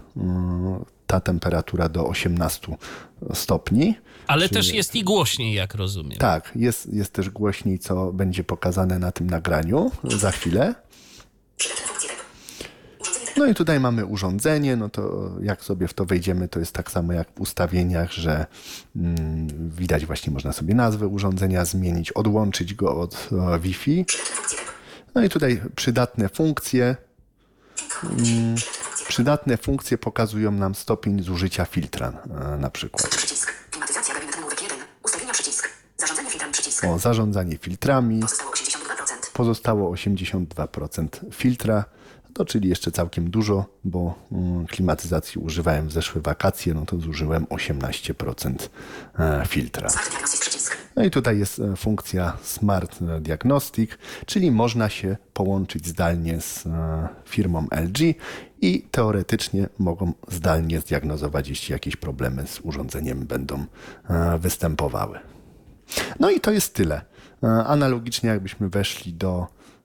ta temperatura do osiemnastu stopni. Ale Czy- też jest i głośniej, jak rozumiem. Tak, jest, jest też głośniej, co będzie pokazane na tym nagraniu za chwilę. Przydatne funkcje tego. Urządzenie tego. No i tutaj mamy urządzenie, no to jak sobie w to wejdziemy, to jest tak samo jak w ustawieniach, że mm, widać właśnie można sobie nazwę urządzenia zmienić, odłączyć go od e, Wi-Fi. Przydatne funkcje tego. No i tutaj przydatne funkcje. Mm, przydatne funkcje pokazują nam stopień zużycia filtra e, na przykład. Przycisk. Klimatyzacja gabinetu nagłówek jeden. Ustawienia przycisk. Zarządzanie filtrem przycisk. O, zarządzanie filtrami. Pozostało osiemdziesiąt dwa procent. Pozostało osiemdziesiąt dwa procent filtra, to czyli jeszcze całkiem dużo, bo mm, klimatyzacji używałem w zeszłe wakacje, no to zużyłem osiemnaście procent e, filtra. Smart Diagnostic przycisk. No i tutaj jest e, funkcja Smart Diagnostic, czyli można się połączyć zdalnie z e, firmą L G i teoretycznie mogą zdalnie zdiagnozować, jeśli jakieś problemy z urządzeniem będą e, występowały. No i to jest tyle. E, Analogicznie jakbyśmy weszli do,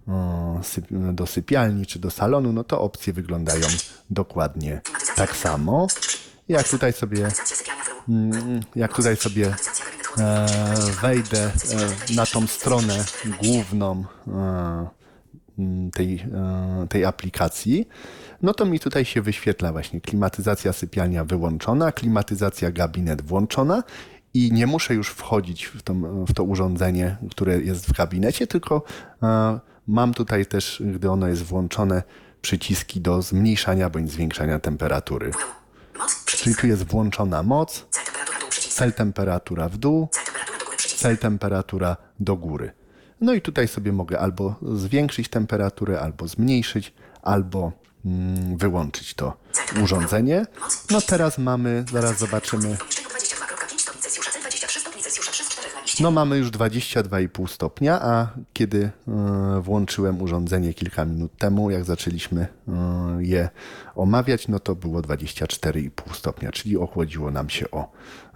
e, syp- do sypialni czy do salonu, no to opcje wyglądają dokładnie tak samo. Jak tutaj sobie, Klimatyzacja sypialnia w ruchu. jak tutaj sobie Klimatyzacja gabinetu chłodzy. e, wejdę e, na tą stronę główną e, m, tej, e, tej aplikacji, no to mi tutaj się wyświetla właśnie klimatyzacja sypialnia wyłączona, klimatyzacja gabinet włączona i nie muszę już wchodzić w, tą, w to urządzenie, które jest w gabinecie, tylko e, mam tutaj też, gdy ono jest włączone, przyciski do zmniejszania bądź zwiększania temperatury. Moc. Przycisk. Czyli tu jest włączona moc, Cel temperatura dół przycisk. cel temperatura w dół, Cel temperatura do góry przycisk. cel temperatura do góry. No i tutaj sobie mogę albo zwiększyć temperaturę, albo zmniejszyć, albo mm, wyłączyć to urządzenie. No teraz mamy, zaraz zobaczymy, W pomieszczeniu dwadzieścia dwa przecinek pięć stopni Celsjusza. Cel dwadzieścia trzy stopni Celsjusza. trzy z czterech na liście. no mamy już dwadzieścia dwa i pół stopnia, a kiedy y, włączyłem urządzenie kilka minut temu, jak zaczęliśmy y, je omawiać, no to było dwadzieścia cztery i pół stopnia, czyli ochłodziło nam się o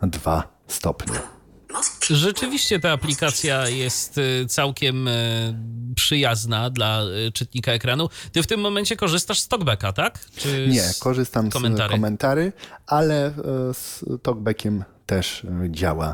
dwa stopnie. Moc. Rzeczywiście ta aplikacja jest y, całkiem y, przyjazna dla y, czytnika ekranu. Ty w tym momencie korzystasz z TalkBacka, tak? Czy Nie, z korzystam komentarzy? z komentarzy, ale e, z TalkBackiem też e, działa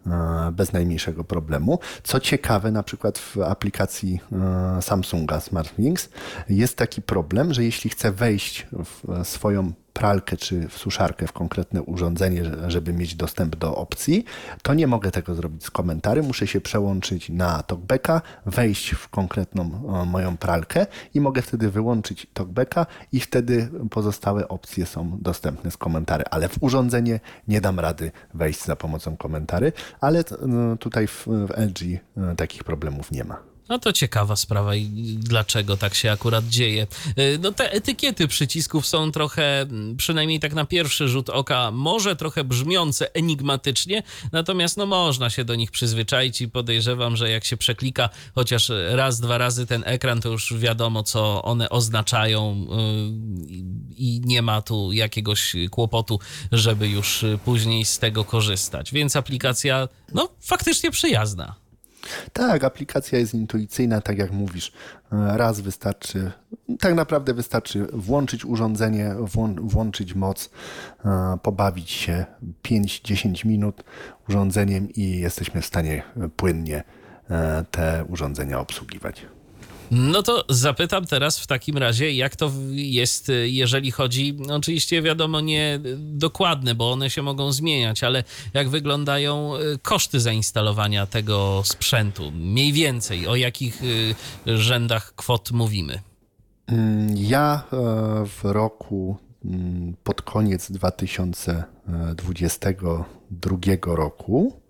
e, bez najmniejszego problemu. Co ciekawe, na przykład w aplikacji e, Samsunga SmartThings jest taki problem, że jeśli chcę wejść w swoją pralkę czy w suszarkę w konkretne urządzenie, żeby mieć dostęp do opcji, to nie mogę tego zrobić z komentarzy. Muszę się przełączyć na talkbacka, wejść w konkretną moją pralkę i mogę wtedy wyłączyć talkbacka i wtedy pozostałe opcje są dostępne z komentarzy. Ale w urządzenie nie dam rady wejść za pomocą komentarzy, ale tutaj w, w L G takich problemów nie ma. No to ciekawa sprawa i dlaczego tak się akurat dzieje. No te etykiety przycisków są trochę, przynajmniej tak na pierwszy rzut oka, może trochę brzmiące enigmatycznie, natomiast no można się do nich przyzwyczaić i podejrzewam, że jak się przeklika chociaż raz, dwa razy ten ekran, to już wiadomo, co one oznaczają i nie ma tu jakiegoś kłopotu, żeby już później z tego korzystać. Więc aplikacja, no faktycznie przyjazna. Tak, aplikacja jest intuicyjna, tak jak mówisz. Raz wystarczy, tak naprawdę wystarczy włączyć urządzenie, włączyć moc, pobawić się pięć do dziesięciu minut urządzeniem i jesteśmy w stanie płynnie te urządzenia obsługiwać. No to zapytam teraz w takim razie, jak to jest, jeżeli chodzi, no oczywiście wiadomo nie dokładne, bo one się mogą zmieniać, ale jak wyglądają koszty zainstalowania tego sprzętu? Mniej więcej, o jakich rzędach kwot mówimy? Ja w roku, pod koniec dwa tysiące dwudziestego drugiego roku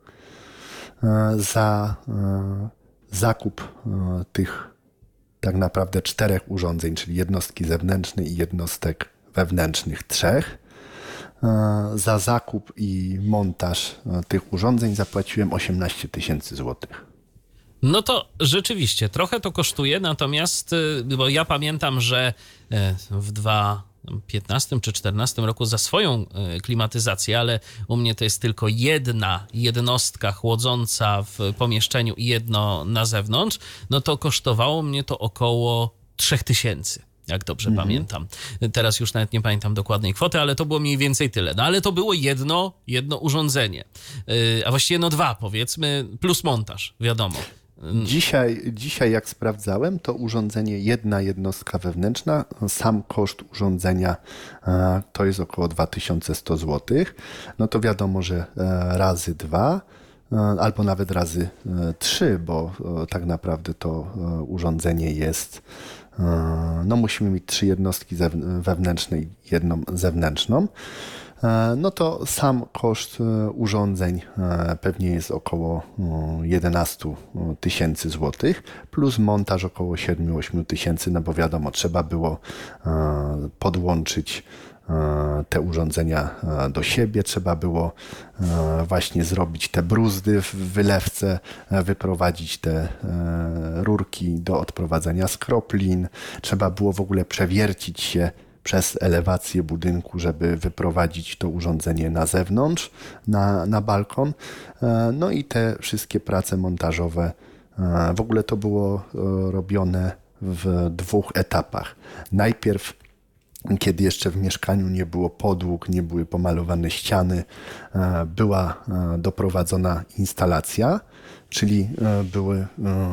za zakup tych tak naprawdę czterech urządzeń, czyli jednostki zewnętrznej i jednostek wewnętrznych trzech. Za zakup i montaż tych urządzeń zapłaciłem osiemnaście tysięcy złotych. No to rzeczywiście trochę to kosztuje, natomiast, bo ja pamiętam, że w dwa tysiące piętnastym czy czternastym roku za swoją klimatyzację, ale u mnie to jest tylko jedna jednostka chłodząca w pomieszczeniu i jedno na zewnątrz, no to kosztowało mnie to około trzech tysięcy. Jak dobrze mhm. pamiętam. Teraz już nawet nie pamiętam dokładnej kwoty, ale to było mniej więcej tyle. No ale to było jedno, jedno urządzenie. Yy, a właściwie no dwa powiedzmy, plus montaż, wiadomo. Dzisiaj, dzisiaj jak sprawdzałem, to urządzenie jedna jednostka wewnętrzna, sam koszt urządzenia to jest około dwa tysiące sto złotych. No to wiadomo, że razy dwa albo nawet razy trzy, bo tak naprawdę to urządzenie jest, no musimy mieć trzy jednostki wewnętrzne i jedną zewnętrzną. No to sam koszt urządzeń pewnie jest około jedenaście tysięcy złotych, plus montaż około siedem do ośmiu tysięcy, no bo wiadomo, trzeba było podłączyć te urządzenia do siebie, trzeba było właśnie zrobić te bruzdy w wylewce, wyprowadzić te rurki do odprowadzania skroplin, trzeba było w ogóle przewiercić się przez elewację budynku, żeby wyprowadzić to urządzenie na zewnątrz, na, na balkon. No i te wszystkie prace montażowe, w ogóle to było robione w dwóch etapach. Najpierw, kiedy jeszcze w mieszkaniu nie było podłóg, nie były pomalowane ściany, była doprowadzona instalacja, czyli były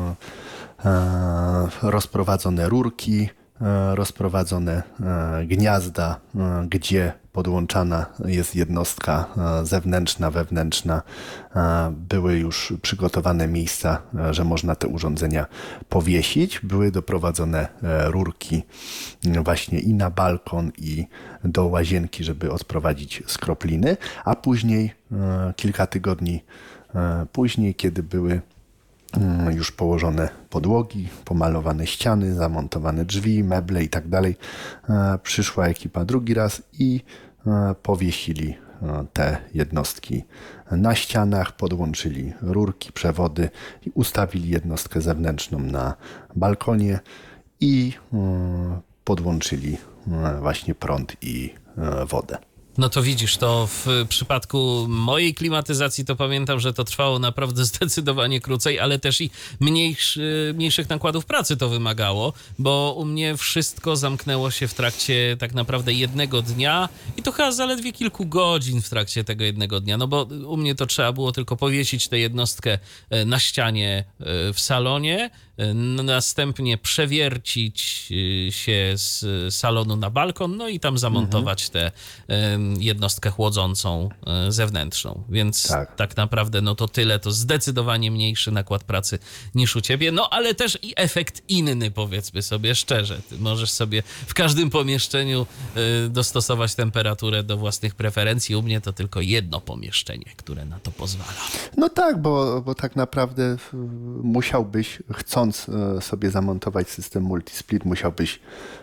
rozprowadzone rurki, rozprowadzone gniazda, gdzie podłączana jest jednostka zewnętrzna, wewnętrzna. Były już przygotowane miejsca, że można te urządzenia powiesić. Były doprowadzone rurki właśnie i na balkon, i do łazienki, żeby odprowadzić skropliny, a później, kilka tygodni później, kiedy były już położone podłogi, pomalowane ściany, zamontowane drzwi, meble i tak dalej, przyszła ekipa drugi raz i powiesili te jednostki na ścianach, podłączyli rurki, przewody i ustawili jednostkę zewnętrzną na balkonie i podłączyli właśnie prąd i wodę. No to widzisz, to w przypadku mojej klimatyzacji to pamiętam, że to trwało naprawdę zdecydowanie krócej, ale też i mniejszy, mniejszych nakładów pracy to wymagało, bo u mnie wszystko zamknęło się w trakcie tak naprawdę jednego dnia i to chyba zaledwie kilku godzin w trakcie tego jednego dnia, no bo u mnie to trzeba było tylko powiesić tę jednostkę na ścianie w salonie, następnie przewiercić się z salonu na balkon, no i tam zamontować tę jednostkę chłodzącą zewnętrzną. Więc tak. tak naprawdę no to tyle, to zdecydowanie mniejszy nakład pracy niż u ciebie, no ale też i efekt inny, powiedzmy sobie szczerze. Ty możesz sobie w każdym pomieszczeniu dostosować temperaturę do własnych preferencji. U mnie to tylko jedno pomieszczenie, które na to pozwala. No tak, bo, bo tak naprawdę musiałbyś, chcąc sobie zamontować system multisplit, musiałbyś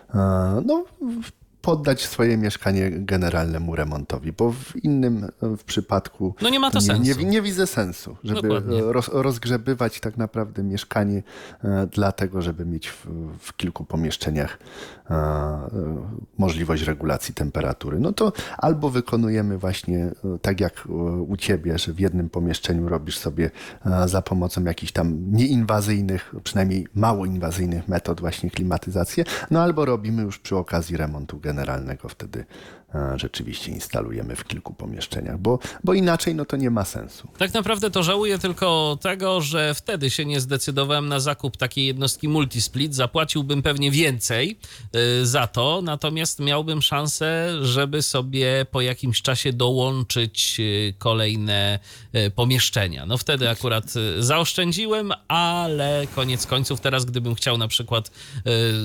no, poddać swoje mieszkanie generalnemu remontowi, bo w innym w przypadku no nie ma to nie, sensu. Nie, nie widzę sensu, żeby roz, rozgrzebywać tak naprawdę mieszkanie e, dlatego, żeby mieć w, w kilku pomieszczeniach e, e, możliwość regulacji temperatury. No to albo wykonujemy właśnie e, tak jak u ciebie, że w jednym pomieszczeniu robisz sobie e, za pomocą jakichś tam nieinwazyjnych, przynajmniej mało inwazyjnych metod właśnie klimatyzację, no albo robimy już przy okazji remontu generalnego. generalnego wtedy rzeczywiście instalujemy w kilku pomieszczeniach, bo, bo inaczej no to nie ma sensu. Tak naprawdę to żałuję tylko tego, że wtedy się nie zdecydowałem na zakup takiej jednostki multisplit. Zapłaciłbym pewnie więcej y, za to, natomiast miałbym szansę, żeby sobie po jakimś czasie dołączyć y, kolejne y, pomieszczenia. No wtedy akurat y, zaoszczędziłem, ale koniec końców teraz, gdybym chciał na przykład y,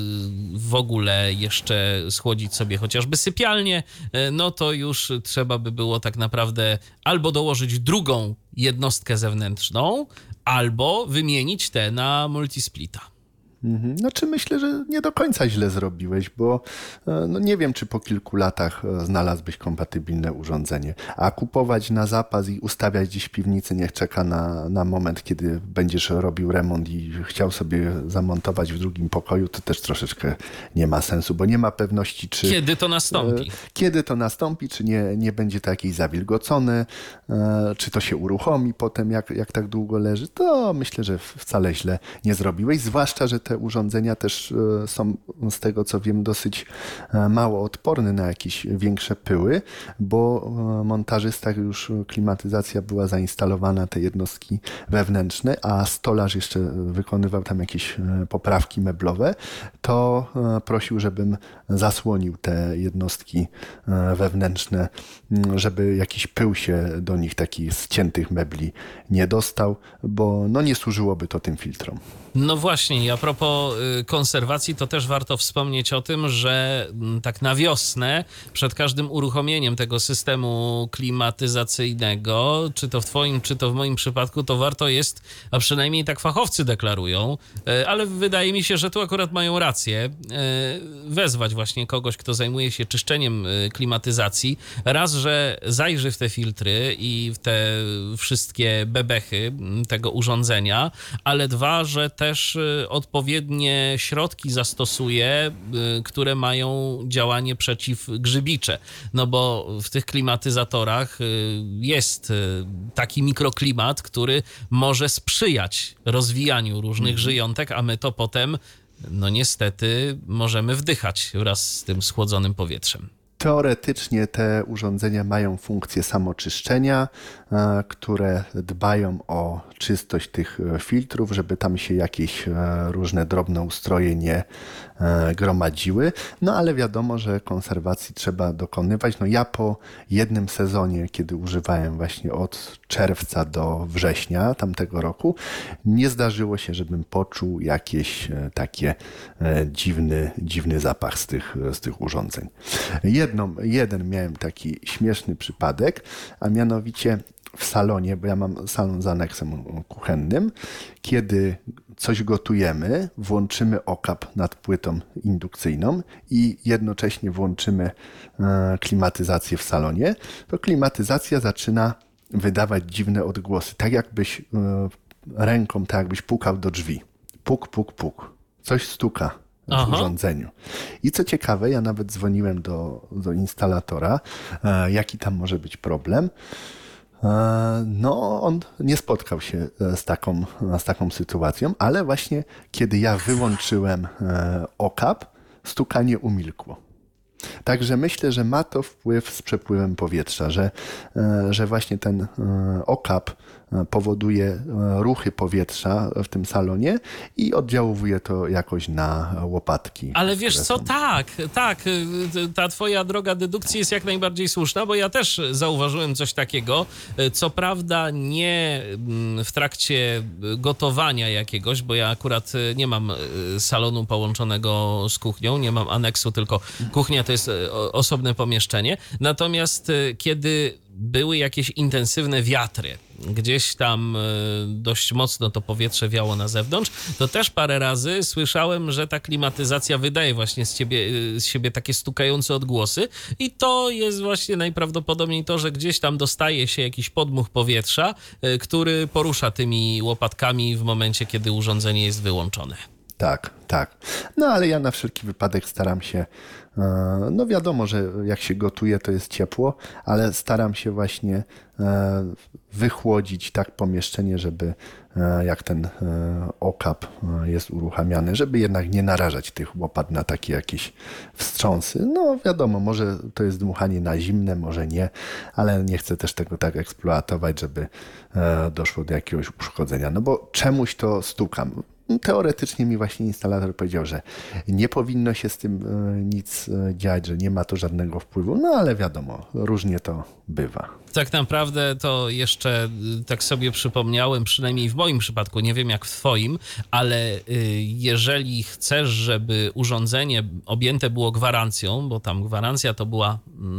w ogóle jeszcze schłodzić sobie chociażby sypialnię, no to już trzeba by było tak naprawdę albo dołożyć drugą jednostkę zewnętrzną, albo wymienić tę na multisplita. Mhm. Znaczy myślę, że nie do końca źle zrobiłeś, bo no nie wiem, czy po kilku latach znalazłbyś kompatybilne urządzenie, a kupować na zapas i ustawiać gdzieś w piwnicy, niech czeka na, na moment, kiedy będziesz robił remont i chciał sobie zamontować w drugim pokoju, to też troszeczkę nie ma sensu, bo nie ma pewności, czy... Kiedy to nastąpi. Kiedy to nastąpi, czy nie, nie będzie to jakieś zawilgocone, czy to się uruchomi potem, jak, jak tak długo leży, to myślę, że wcale źle nie zrobiłeś, zwłaszcza, że te urządzenia też są, z tego co wiem, dosyć mało odporne na jakieś większe pyły, bo montażystach już klimatyzacja była zainstalowana, te jednostki wewnętrzne, a stolarz jeszcze wykonywał tam jakieś poprawki meblowe, to prosił, żebym zasłonił te jednostki wewnętrzne, żeby jakiś pył się do nich, taki z ciętych mebli nie dostał, bo no nie służyłoby to tym filtrom. No właśnie, a propos konserwacji, to też warto wspomnieć o tym, że tak na wiosnę, przed każdym uruchomieniem tego systemu klimatyzacyjnego, czy to w twoim, czy to w moim przypadku, to warto jest, a przynajmniej tak fachowcy deklarują, ale wydaje mi się, że tu akurat mają rację, wezwać właśnie kogoś, kto zajmuje się czyszczeniem klimatyzacji. Raz, że zajrzy w te filtry i w te wszystkie bebechy tego urządzenia, ale dwa, że też odpowiednie środki zastosuje, które mają działanie przeciwgrzybicze. No bo w tych klimatyzatorach jest taki mikroklimat, który może sprzyjać rozwijaniu różnych żyjątek, a my to potem, no niestety, możemy wdychać wraz z tym schłodzonym powietrzem. Teoretycznie te urządzenia mają funkcję samoczyszczenia, które dbają o czystość tych filtrów, żeby tam się jakieś różne drobne ustroje nie gromadziły. No ale wiadomo, że konserwacji trzeba dokonywać. No ja po jednym sezonie, kiedy używałem właśnie od czerwca do września tamtego roku, nie zdarzyło się, żebym poczuł jakieś takie dziwny, dziwny zapach z tych, z tych urządzeń. Jedną, jeden miałem taki śmieszny przypadek, a mianowicie w salonie, bo ja mam salon z aneksem kuchennym, kiedy coś gotujemy, włączymy okap nad płytą indukcyjną i jednocześnie włączymy klimatyzację w salonie, to klimatyzacja zaczyna wydawać dziwne odgłosy, tak jakbyś ręką, tak jakbyś pukał do drzwi. Puk, puk, puk. Coś stuka w Aha. urządzeniu. I co ciekawe, ja nawet dzwoniłem do, do instalatora, e, jaki tam może być problem. E, no, on nie spotkał się z taką, z taką sytuacją, ale właśnie kiedy ja wyłączyłem e, okap, stukanie umilkło. Także myślę, że ma to wpływ z przepływem powietrza, że, że właśnie ten okap powoduje ruchy powietrza w tym salonie i oddziałuje to jakoś na łopatki. Ale wiesz co, są... tak, tak, ta twoja droga dedukcji jest jak najbardziej słuszna, bo ja też zauważyłem coś takiego. Co prawda nie w trakcie gotowania jakiegoś, bo ja akurat nie mam salonu połączonego z kuchnią, nie mam aneksu, tylko kuchnia to jest osobne pomieszczenie. Natomiast kiedy były jakieś intensywne wiatry, gdzieś tam dość mocno to powietrze wiało na zewnątrz, to też parę razy słyszałem, że ta klimatyzacja wydaje właśnie z, ciebie, z siebie takie stukające odgłosy i to jest właśnie najprawdopodobniej to, że gdzieś tam dostaje się jakiś podmuch powietrza, który porusza tymi łopatkami w momencie, kiedy urządzenie jest wyłączone. Tak, tak. No ale ja na wszelki wypadek staram się, no wiadomo, że jak się gotuje, to jest ciepło, ale staram się właśnie wychłodzić tak pomieszczenie, żeby jak ten okap jest uruchamiany, żeby jednak nie narażać tych łopat na takie jakieś wstrząsy. No wiadomo, może to jest dmuchanie na zimne, może nie, ale nie chcę też tego tak eksploatować, żeby doszło do jakiegoś uszkodzenia. No bo czemuś to stukam. Teoretycznie mi właśnie instalator powiedział, że nie powinno się z tym nic dziać, że nie ma to żadnego wpływu, no ale wiadomo, różnie to bywa. Tak naprawdę to jeszcze tak sobie przypomniałem, przynajmniej w moim przypadku, nie wiem jak w twoim, ale jeżeli chcesz, żeby urządzenie objęte było gwarancją, bo tam gwarancja to była,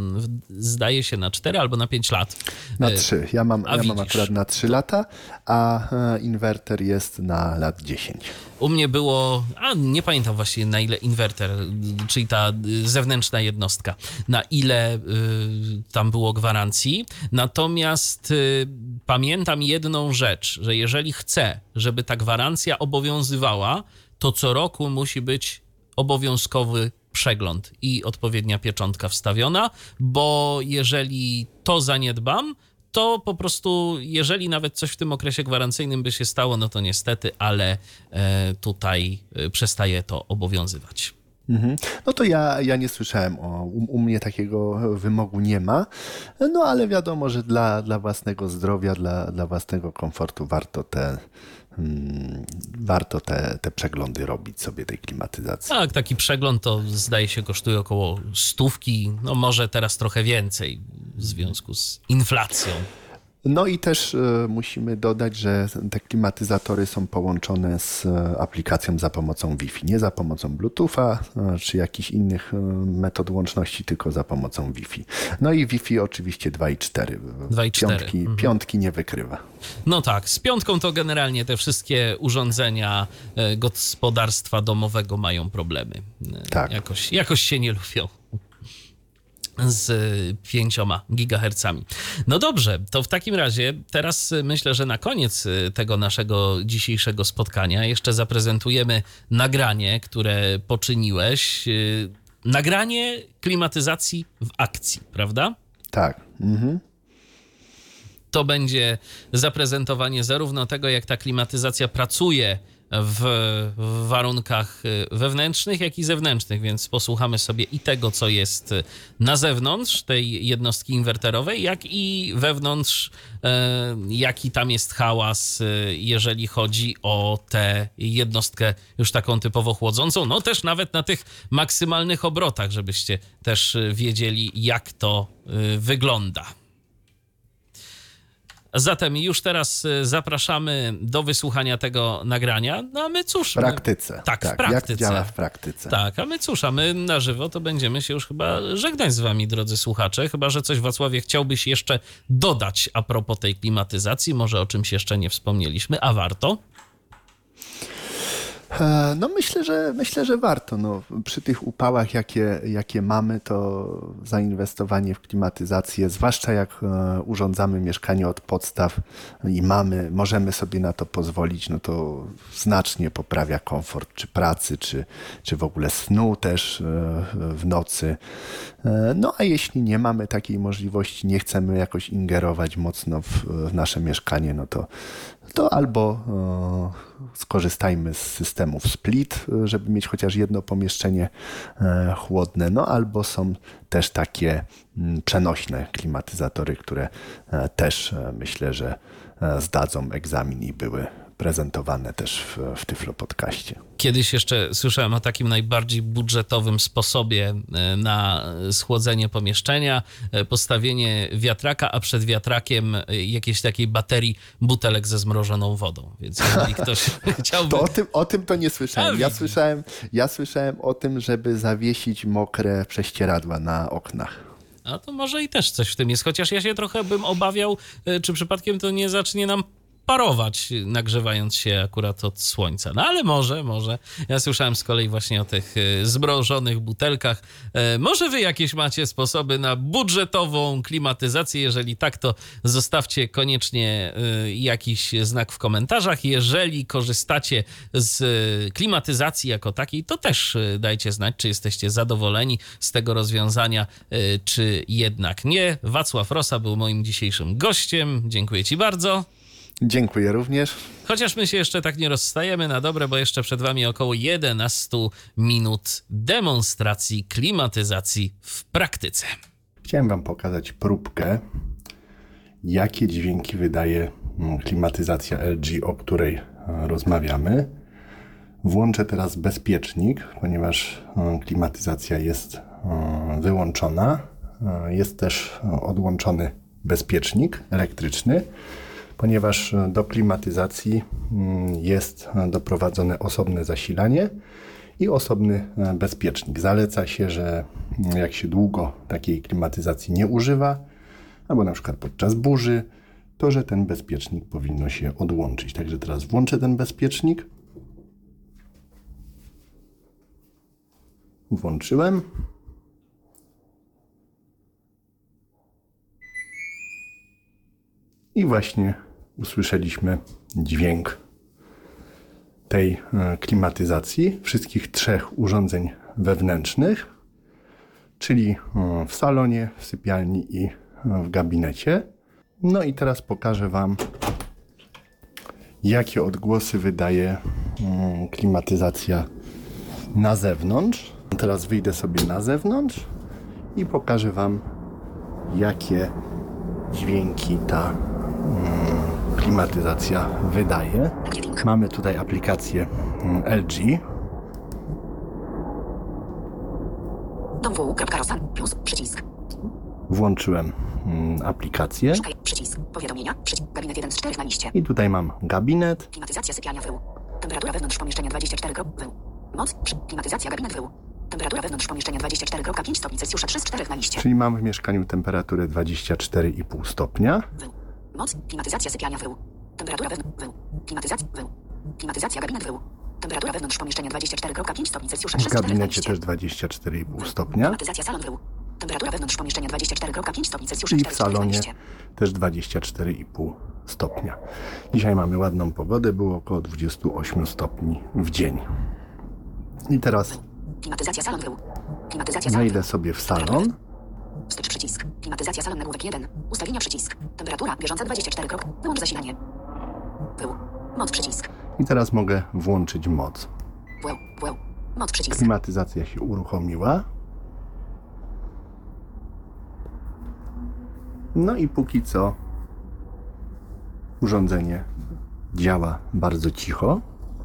zdaje się, na cztery albo na pięć lat. Na trzy. Ja mam, ja widzisz. mam akurat na trzy lata, a inwerter jest na lat dziesięć. U mnie było, a nie pamiętam właśnie na ile inwerter, czyli ta zewnętrzna jednostka, na ile y, tam było gwarancji. Natomiast y, pamiętam jedną rzecz, że jeżeli chcę, żeby ta gwarancja obowiązywała, to co roku musi być obowiązkowy przegląd i odpowiednia pieczątka wstawiona, bo jeżeli to zaniedbam, to po prostu, jeżeli nawet coś w tym okresie gwarancyjnym by się stało, no to niestety, ale e, tutaj e, przestaje to obowiązywać. Mhm. No to ja, ja nie słyszałem o, u, u mnie takiego wymogu nie ma, no ale wiadomo, że dla, dla własnego zdrowia, dla, dla własnego komfortu warto te, hmm, warto te, te przeglądy robić sobie tej klimatyzacji. Tak, taki przegląd to zdaje się kosztuje około stówki, no może teraz trochę więcej w związku z inflacją. No i też y, musimy dodać, że te klimatyzatory są połączone z aplikacją za pomocą Wi-Fi. Nie za pomocą Bluetootha y, czy jakichś innych y, metod łączności, tylko za pomocą Wi-Fi. No i Wi-Fi oczywiście dwa i cztery. dwa i cztery. Piątki, mhm. piątki nie wykrywa. No tak, z piątką to generalnie te wszystkie urządzenia e, gospodarstwa domowego mają problemy. E, Tak. Jakoś, jakoś się nie lubią z pięcioma gigahercami. No dobrze, to w takim razie teraz myślę, że na koniec tego naszego dzisiejszego spotkania jeszcze zaprezentujemy nagranie, które poczyniłeś. Nagranie klimatyzacji w akcji, prawda? Tak. Mhm. To będzie zaprezentowanie zarówno tego, jak ta klimatyzacja pracuje w warunkach wewnętrznych, jak i zewnętrznych, więc posłuchamy sobie i tego, co jest na zewnątrz tej jednostki inwerterowej, jak i wewnątrz, jaki tam jest hałas, jeżeli chodzi o tę jednostkę już taką typowo chłodzącą, no też nawet na tych maksymalnych obrotach, żebyście też wiedzieli, jak to wygląda. Zatem już teraz zapraszamy do wysłuchania tego nagrania. No a my cóż... W praktyce. My, tak, tak, w praktyce. Jak działa w praktyce. Tak, a my cóż, a my na żywo to będziemy się już chyba żegnać z wami, drodzy słuchacze. Chyba że coś, Wacławie, chciałbyś jeszcze dodać a propos tej klimatyzacji. Może o czymś jeszcze nie wspomnieliśmy, a warto? No myślę, że myślę, że warto. No, przy tych upałach, jakie, jakie mamy, to zainwestowanie w klimatyzację, zwłaszcza jak urządzamy mieszkanie od podstaw i mamy, możemy sobie na to pozwolić, no to znacznie poprawia komfort czy pracy, czy, czy w ogóle snu też w nocy. No a jeśli nie mamy takiej możliwości, nie chcemy jakoś ingerować mocno w, w nasze mieszkanie, no to to albo e, skorzystajmy z systemów split, żeby mieć chociaż jedno pomieszczenie e, chłodne, no albo są też takie m, przenośne klimatyzatory, które e, też e, myślę, że zdadzą egzamin i były prezentowane też w, w Tyflo Podcaście. Kiedyś jeszcze słyszałem o takim najbardziej budżetowym sposobie na schłodzenie pomieszczenia, postawienie wiatraka, a przed wiatrakiem jakiejś takiej baterii butelek ze zmrożoną wodą. Więc jeżeli ktoś chciałby... To o tym, o tym to nie słyszałem. Ja A, słyszałem. Ja słyszałem o tym, żeby zawiesić mokre prześcieradła na oknach. No to może i też coś w tym jest, chociaż ja się trochę bym obawiał, czy przypadkiem to nie zacznie nam parować, nagrzewając się akurat od słońca. No ale może, może. Ja słyszałem z kolei właśnie o tych zmrożonych butelkach. Może wy jakieś macie sposoby na budżetową klimatyzację? Jeżeli tak, to zostawcie koniecznie jakiś znak w komentarzach. Jeżeli korzystacie z klimatyzacji jako takiej, to też dajcie znać, czy jesteście zadowoleni z tego rozwiązania, czy jednak nie. Wacław Rosa był moim dzisiejszym gościem. Dziękuję ci bardzo. Dziękuję również. Chociaż my się jeszcze tak nie rozstajemy na dobre, bo jeszcze przed wami około jedenaście minut demonstracji klimatyzacji w praktyce. Chciałem wam pokazać próbkę, jakie dźwięki wydaje klimatyzacja L G, o której rozmawiamy. Włączę teraz bezpiecznik, ponieważ klimatyzacja jest wyłączona. Jest też odłączony bezpiecznik elektryczny, ponieważ do klimatyzacji jest doprowadzone osobne zasilanie i osobny bezpiecznik. Zaleca się, że jak się długo takiej klimatyzacji nie używa, albo na przykład podczas burzy, to że ten bezpiecznik powinno się odłączyć. Także teraz włączę ten bezpiecznik. Włączyłem. I właśnie usłyszeliśmy dźwięk tej klimatyzacji wszystkich trzech urządzeń wewnętrznych, czyli w salonie, w sypialni i w gabinecie. No i teraz pokażę wam, jakie odgłosy wydaje klimatyzacja na zewnątrz. Teraz wyjdę sobie na zewnątrz i pokażę wam, jakie dźwięki ta klimatyzacja wydaje. Mamy tutaj aplikację L G. Dom w.rosa plus przycisk. Włączyłem aplikację. Szukaj przycisk. Powiadomienia. Przycisk. Gabinet jeden z czterech na liście. I tutaj mam gabinet. Klimatyzacja sypialnia W. Temperatura wewnątrz pomieszczenia dwadzieścia cztery W. Moc. Przy. Klimatyzacja gabinet W. Temperatura wewnątrz pomieszczenia dwadzieścia cztery przecinek pięć stopni Celsjusza, trzy z czterech na liście. Czyli mamy w mieszkaniu temperaturę dwadzieścia cztery i pół stopnia. W. Moc. Klimatyzacja sypialnia W. Temperatura wewnątrz W. Klimatyzacja W. Klimatyzacja gabinet W. Temperatura wewnątrz pomieszczenia dwadzieścia cztery przecinek pięć stopni Celsjusza, W trzy z czterech na gabinecie liście. też dwadzieścia cztery i pół stopnia. Klimatyzacja salon W. Temperatura wewnątrz pomieszczenia dwadzieścia cztery przecinek pięć stopni Celsjusza, I cztery w z czterech na salonie liście. też dwadzieścia cztery i pół stopnia. Dzisiaj mamy ładną pogodę, było około dwadzieścia osiem stopni w dzień. I teraz Klimatyzacja salon W. Klimatyzacja salon wejdę W. sobie w salon. Wstecz przycisk. Klimatyzacja salon nagłówek jeden. Ustawienia przycisk. Temperatura bieżąca dwadzieścia cztery. Wyłącz zasilanie. W. Moc przycisk. I teraz mogę włączyć moc. W. W. Moc przycisk. Klimatyzacja się uruchomiła. No i póki co urządzenie działa bardzo cicho.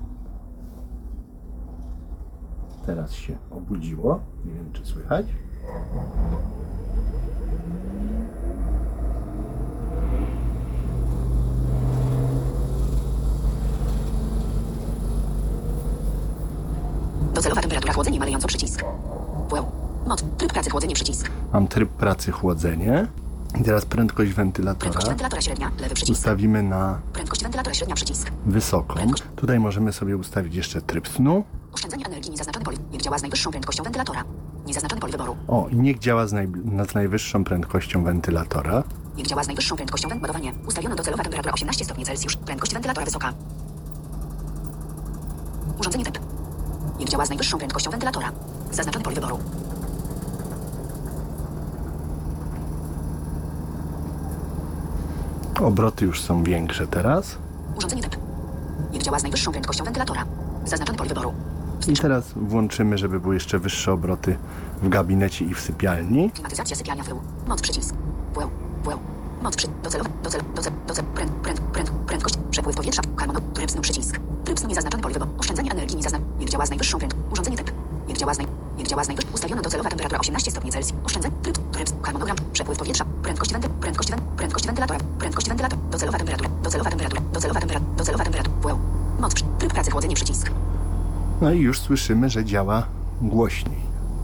Teraz się obudziło. Nie wiem, czy słychać. Docelowa temperatura chłodzenie malejąco przycisk. W. Moc. Tryb pracy chłodzenie przycisk. Mam tryb pracy chłodzenie. I teraz prędkość wentylatora Prędkość wentylatora średnia. Lewy przycisk. ustawimy na Prędkość wentylatora średnia przycisk. wysoką. Tutaj możemy sobie ustawić jeszcze tryb snu. Oszczędzanie energii niezaznaczony pol. Niech działa z najwyższą prędkością wentylatora. Niezaznaczony pol wyboru. O, i niech działa z, naj... z najwyższą prędkością wentylatora. Niech działa z najwyższą prędkością wentylatora. Ustawiono docelowa temperatura osiemnaście stopni Celsjusz. Prędkość wentylatora wysoka. Urządzenie typ. Niech działa z najwyższą prędkością wentylatora. Zaznaczony pol wyboru. Obroty już są większe teraz. Urządzenie typ. Niech działa z najwyższą prędkością wentylatora. Zaznaczony pol wyboru. I teraz włączymy, żeby były jeszcze wyższe obroty w gabinecie i w sypialni. Klimatyzacja sypialnia W. Moc przycisk. W. W. Moc Moc przy, docelowa, docel, docel, docel, pręd, pręd, pręd, prędkość, przepływ powietrza, harmono, tryb snu przycisk. Tryb snu niezaznaczony pole wyboru, oszczędzanie energii niezaznaczone, jak działa z najwyższą prędkością, urządzenie temp, jak działa z naj, jak działa z najwyższą, ustawiona docelowa temperatura osiemnaście stopni Celsjusza, oszczędzenie, tryb, tryb, harmonogram, przepływ powietrza, prędkość wenty, prędkość wen, prędkość wentylatora, prędkość wentylatora, docelowa temperatura, docelowa temperatura, docelowa temperatura, docelowa temperatura, wow. Moc przy, tryb pracy, chłodzenie przycisk. No i już słyszymy, że działa głośniej.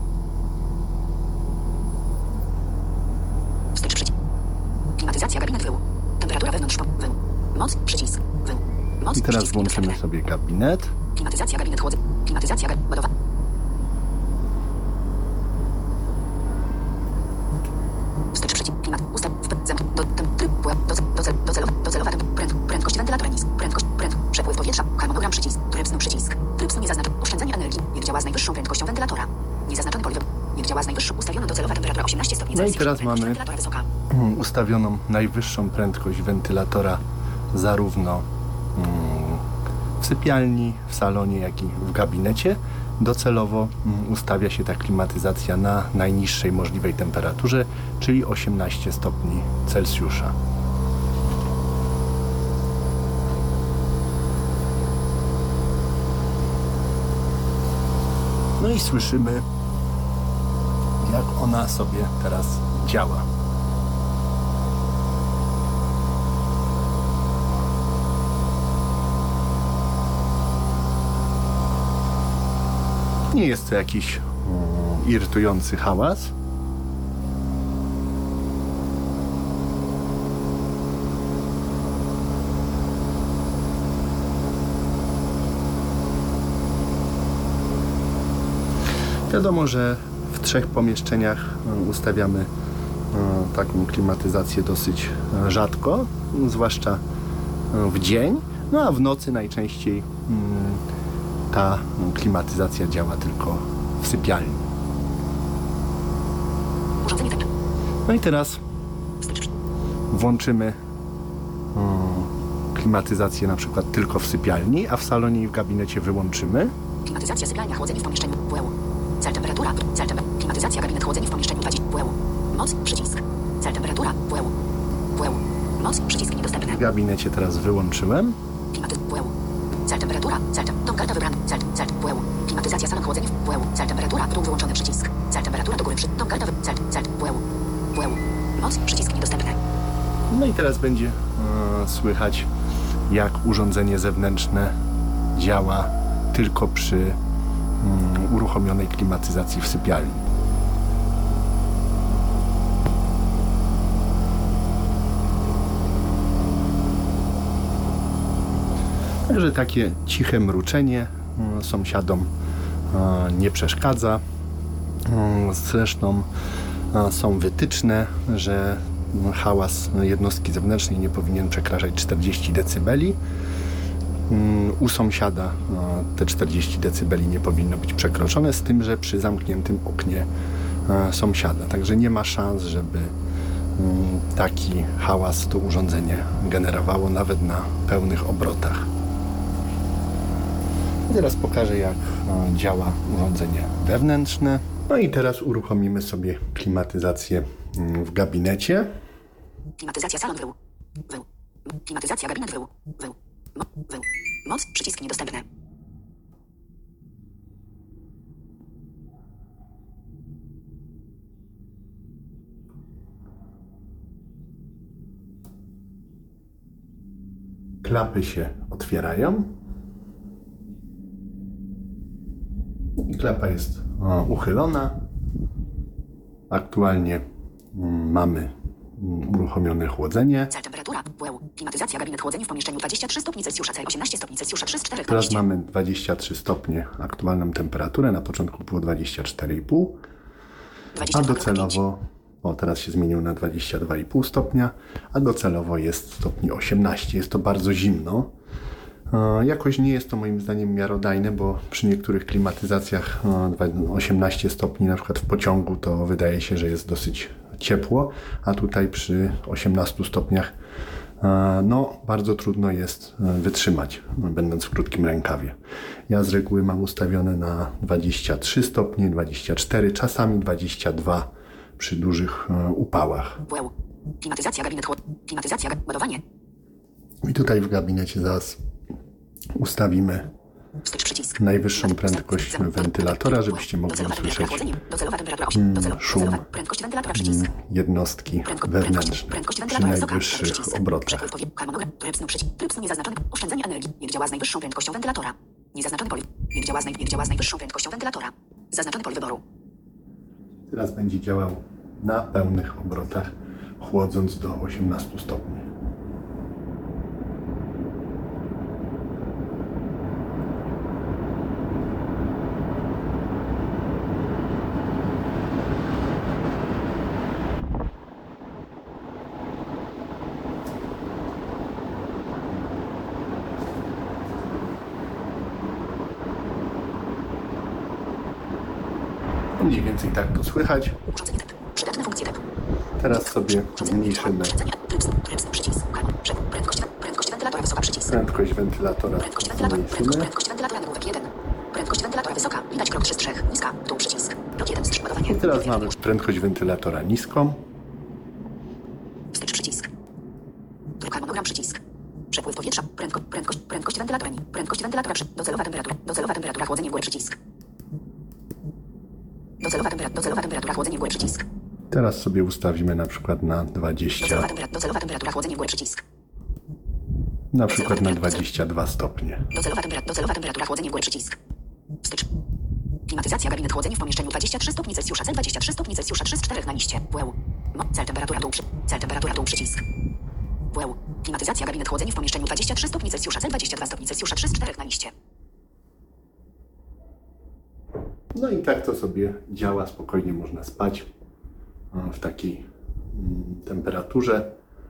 Wstecz przycisk. Klimatyzacja gabinet wyłu. Temperatura wewnątrz po wyłu. Moc przycisk wyłu. Moc I teraz przycisk włączymy niedostępne. sobie gabinet. Klimatyzacja gabinet chłodzenia. Klimatyzacja gabinet ładowa. Wstecz przycisk. Klimat. Ustaw. W zem. Do tem. Tryb. Płe. Do do do docelowa. Docelowa temp. Pręd, prędkość wentylatora nisk. Prędkość. Pręd. Przepływ powietrza. Harmonogram przycisk. Tryb snu przycisk. Tryb snu niezaznaczony. Oszczędzanie energii. Jak działa z najwyższą prędkością wentylatora. Niezaznaczony pole wyboru. Jak działa z najwyższą ustawioną docelowa temperatura osiemnaście stopni No i Celsjusza. teraz Prędkość mamy wentylatora wysoka. mm, ustawioną najwyższą prędkość wentylatora zarówno mm, w sypialni, w salonie, jak i w gabinecie. Docelowo mm, ustawia się ta klimatyzacja na najniższej możliwej temperaturze, czyli osiemnaście stopni Celsjusza. No i słyszymy, jak ona sobie teraz działa. Nie jest to jakiś um, irytujący hałas. Wiadomo, że w trzech pomieszczeniach um, ustawiamy um, taką klimatyzację dosyć um, rzadko, um, zwłaszcza um, w dzień, no a w nocy najczęściej um, ta klimatyzacja działa tylko w sypialni. Urządzenie temp. No i teraz Wstecz. włączymy um, klimatyzację na przykład tylko w sypialni, a w salonie i w gabinecie wyłączymy. Klimatyzacja sypialnia, chłodzenie w pomieszczeniu. W U. Cel temperatura. Cel temp. Klimatyzacja gabinet, chłodzenie w pomieszczeniu dwadzieścia. W. Moc przycisk. Cel temperatura. W. W. Moc przycisk niedostępny. W gabinecie teraz wyłączyłem. Klimaty. W. Cel temperatura. Cel temp. Dom karta wybrany. Cel. Cel. W. Klimatyzacja salon, chłodzenie w. W. Cel temperatura. Dół wyłączony przycisk. Cel temperatura do góry przy. Dom karta wy. Cel. Cel. W. W. Moc przycisk niedostępny. No i teraz będzie e, słychać, jak urządzenie zewnętrzne działa tylko przy mm, uruchomionej klimatyzacji w sypialni. Także takie ciche mruczenie e, sąsiadom e, nie przeszkadza. E, zresztą e, są wytyczne, że hałas jednostki zewnętrznej nie powinien przekraczać czterdzieści decybeli. U sąsiada te czterdzieści decybeli nie powinno być przekroczone, z tym, że przy zamkniętym oknie sąsiada. Także nie ma szans, żeby taki hałas to urządzenie generowało nawet na pełnych obrotach. Teraz pokażę, jak działa urządzenie wewnętrzne. No i teraz uruchomimy sobie klimatyzację w gabinecie. Klimatyzacja salon. W. W. Klimatyzacja gabinet. W. W. Mo, w. Moc przycisk niedostępny. Klapy się otwierają. I klapa jest o, uchylona. Aktualnie mm, mamy mm, uruchomione chłodzenie. Cel temperatura. W. Klimatyzacja gabinet, chłodzenie w pomieszczeniu dwadzieścia trzy stopni Celsjusza. Cel osiemnaście stopni Celsjusza. trzy z czterech na Teraz liście. mamy dwadzieścia trzy stopnie aktualną temperaturę. Na początku było dwadzieścia cztery i pół. dwadzieścia A dwa przecinek pięć. docelowo, o teraz się zmienił na dwadzieścia dwa i pół stopnia, a docelowo jest stopni osiemnaście. Jest to bardzo zimno. E, Jakoś nie jest to moim zdaniem miarodajne, bo przy niektórych klimatyzacjach e, osiemnaście stopni, na przykład w pociągu, to wydaje się, że jest dosyć ciepło, a tutaj przy osiemnastu stopniach e, no bardzo trudno jest e, wytrzymać, będąc w krótkim rękawie. Ja z reguły mam ustawione na dwadzieścia trzy stopnie, dwadzieścia cztery, czasami dwadzieścia dwa przy dużych e, upałach. W. Klimatyzacja, gabinet chłod... Klimatyzacja, ga- ładowanie. I tutaj w gabinecie zaraz ustawimy Wstecz przycisk. najwyższą prędkość wentylatora, żebyście mogli Docelowa temperatura usłyszeć chłodzenia. Docelowa temperatura osiem. Docelo- szum. Docelowa prędkość wentylatora przycisk. jednostki Prędko- prędkość, wewnętrzne prędkość przy wentylatora wysoka. najwyższych Przycisk. obrotach. Przepływ powietrza. Harmonogram. Tryb snu przycisk. Tryb snu niezaznaczony. Oszczędzanie energii. Niech działa z najwyższą prędkością wentylatora. Niezaznaczony pole. Niech działa z, naj... Niech działa z najwyższą prędkością wentylatora. Zaznaczone pole wyboru. Teraz będzie działał na pełnych obrotach, chłodząc do osiemnastu stopni. Mniej więcej tak to słychać. Urządzenie T E P. Przydatne funkcje T E P. Teraz sobie zmniejszymy Urządzenie. Tryb snu. Tryb snu przycisk. Harmon- prze- Prędkość. Prędkość wentylatora wysoka przycisk. prędkość wentylatora. Prędkość wentylatora. Prędkość, Zmniejszymy. prędkość wentylatora nagłówek jeden. Prędkość wentylatora wysoka. Widać krok trzy z trzech. Niska. Dół przycisk. Krok jeden wstecz ładowanie. I teraz mamy prędkość wentylatora niską. Wstecz przycisk. Druk harmonogram przycisk. Przepływ powietrza. Prędko, prędkość, prędkość wentylatora. ni- Prędkość wentylatora. Przy, docelowa temperatura. Docelowa temperatura chłodzenie w górę przycisk. Docelowa temperatura. Docelowa temperatura chłodzenie w górę przycisk. Teraz sobie ustawimy na przykład na dwadzieścia, Docelowa, tempera, docelowa temperatura chłodzenie w górę przycisk. na przykład na dwadzieścia dwa stopnie. Docelowa, tempera, docelowa temperatura chłodzenie w górę przycisk. Wstecz. Klimatyzacja, gabinet chłodzenie w pomieszczeniu dwadzieścia trzy stopni Celsjusza, cel dwadzieścia trzy stopni Celsjusza, trzy z czterech na liście. W E U. Mo, cel temperatura dół, przy, cel temperatura dół przycisk. W E U. Klimatyzacja, gabinet chłodzenie w pomieszczeniu dwadzieścia trzy stopni Celsjusza, cel dwadzieścia dwa stopni Celsjusza, trzy z czterech na liście. No i tak to sobie działa, spokojnie można spać w takiej mm, temperaturze.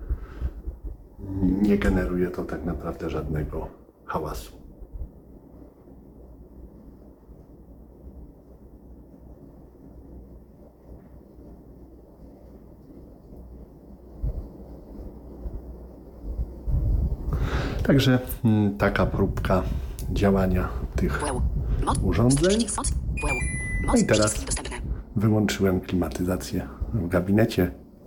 Nie generuje to tak naprawdę żadnego hałasu. Także mm, taka próbka działania tych W E U. Moc, urządzeń. przycisk, moc, W E U. No Moc, i teraz przycisk dostępne. wyłączyłem klimatyzację w gabinecie.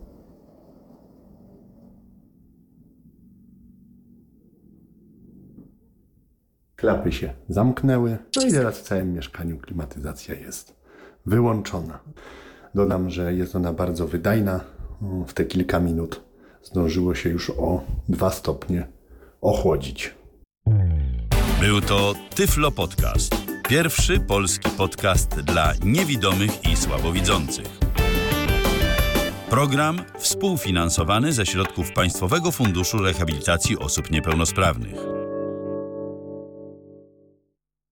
Klapy się zamknęły. No i teraz w całym mieszkaniu klimatyzacja jest wyłączona. Dodam, że jest ona bardzo wydajna. W te kilka minut zdążyło się już o dwa stopnie ochłodzić. Był to Tyflo Podcast. Pierwszy polski podcast dla niewidomych i słabowidzących. Program współfinansowany ze środków Państwowego Funduszu Rehabilitacji Osób Niepełnosprawnych.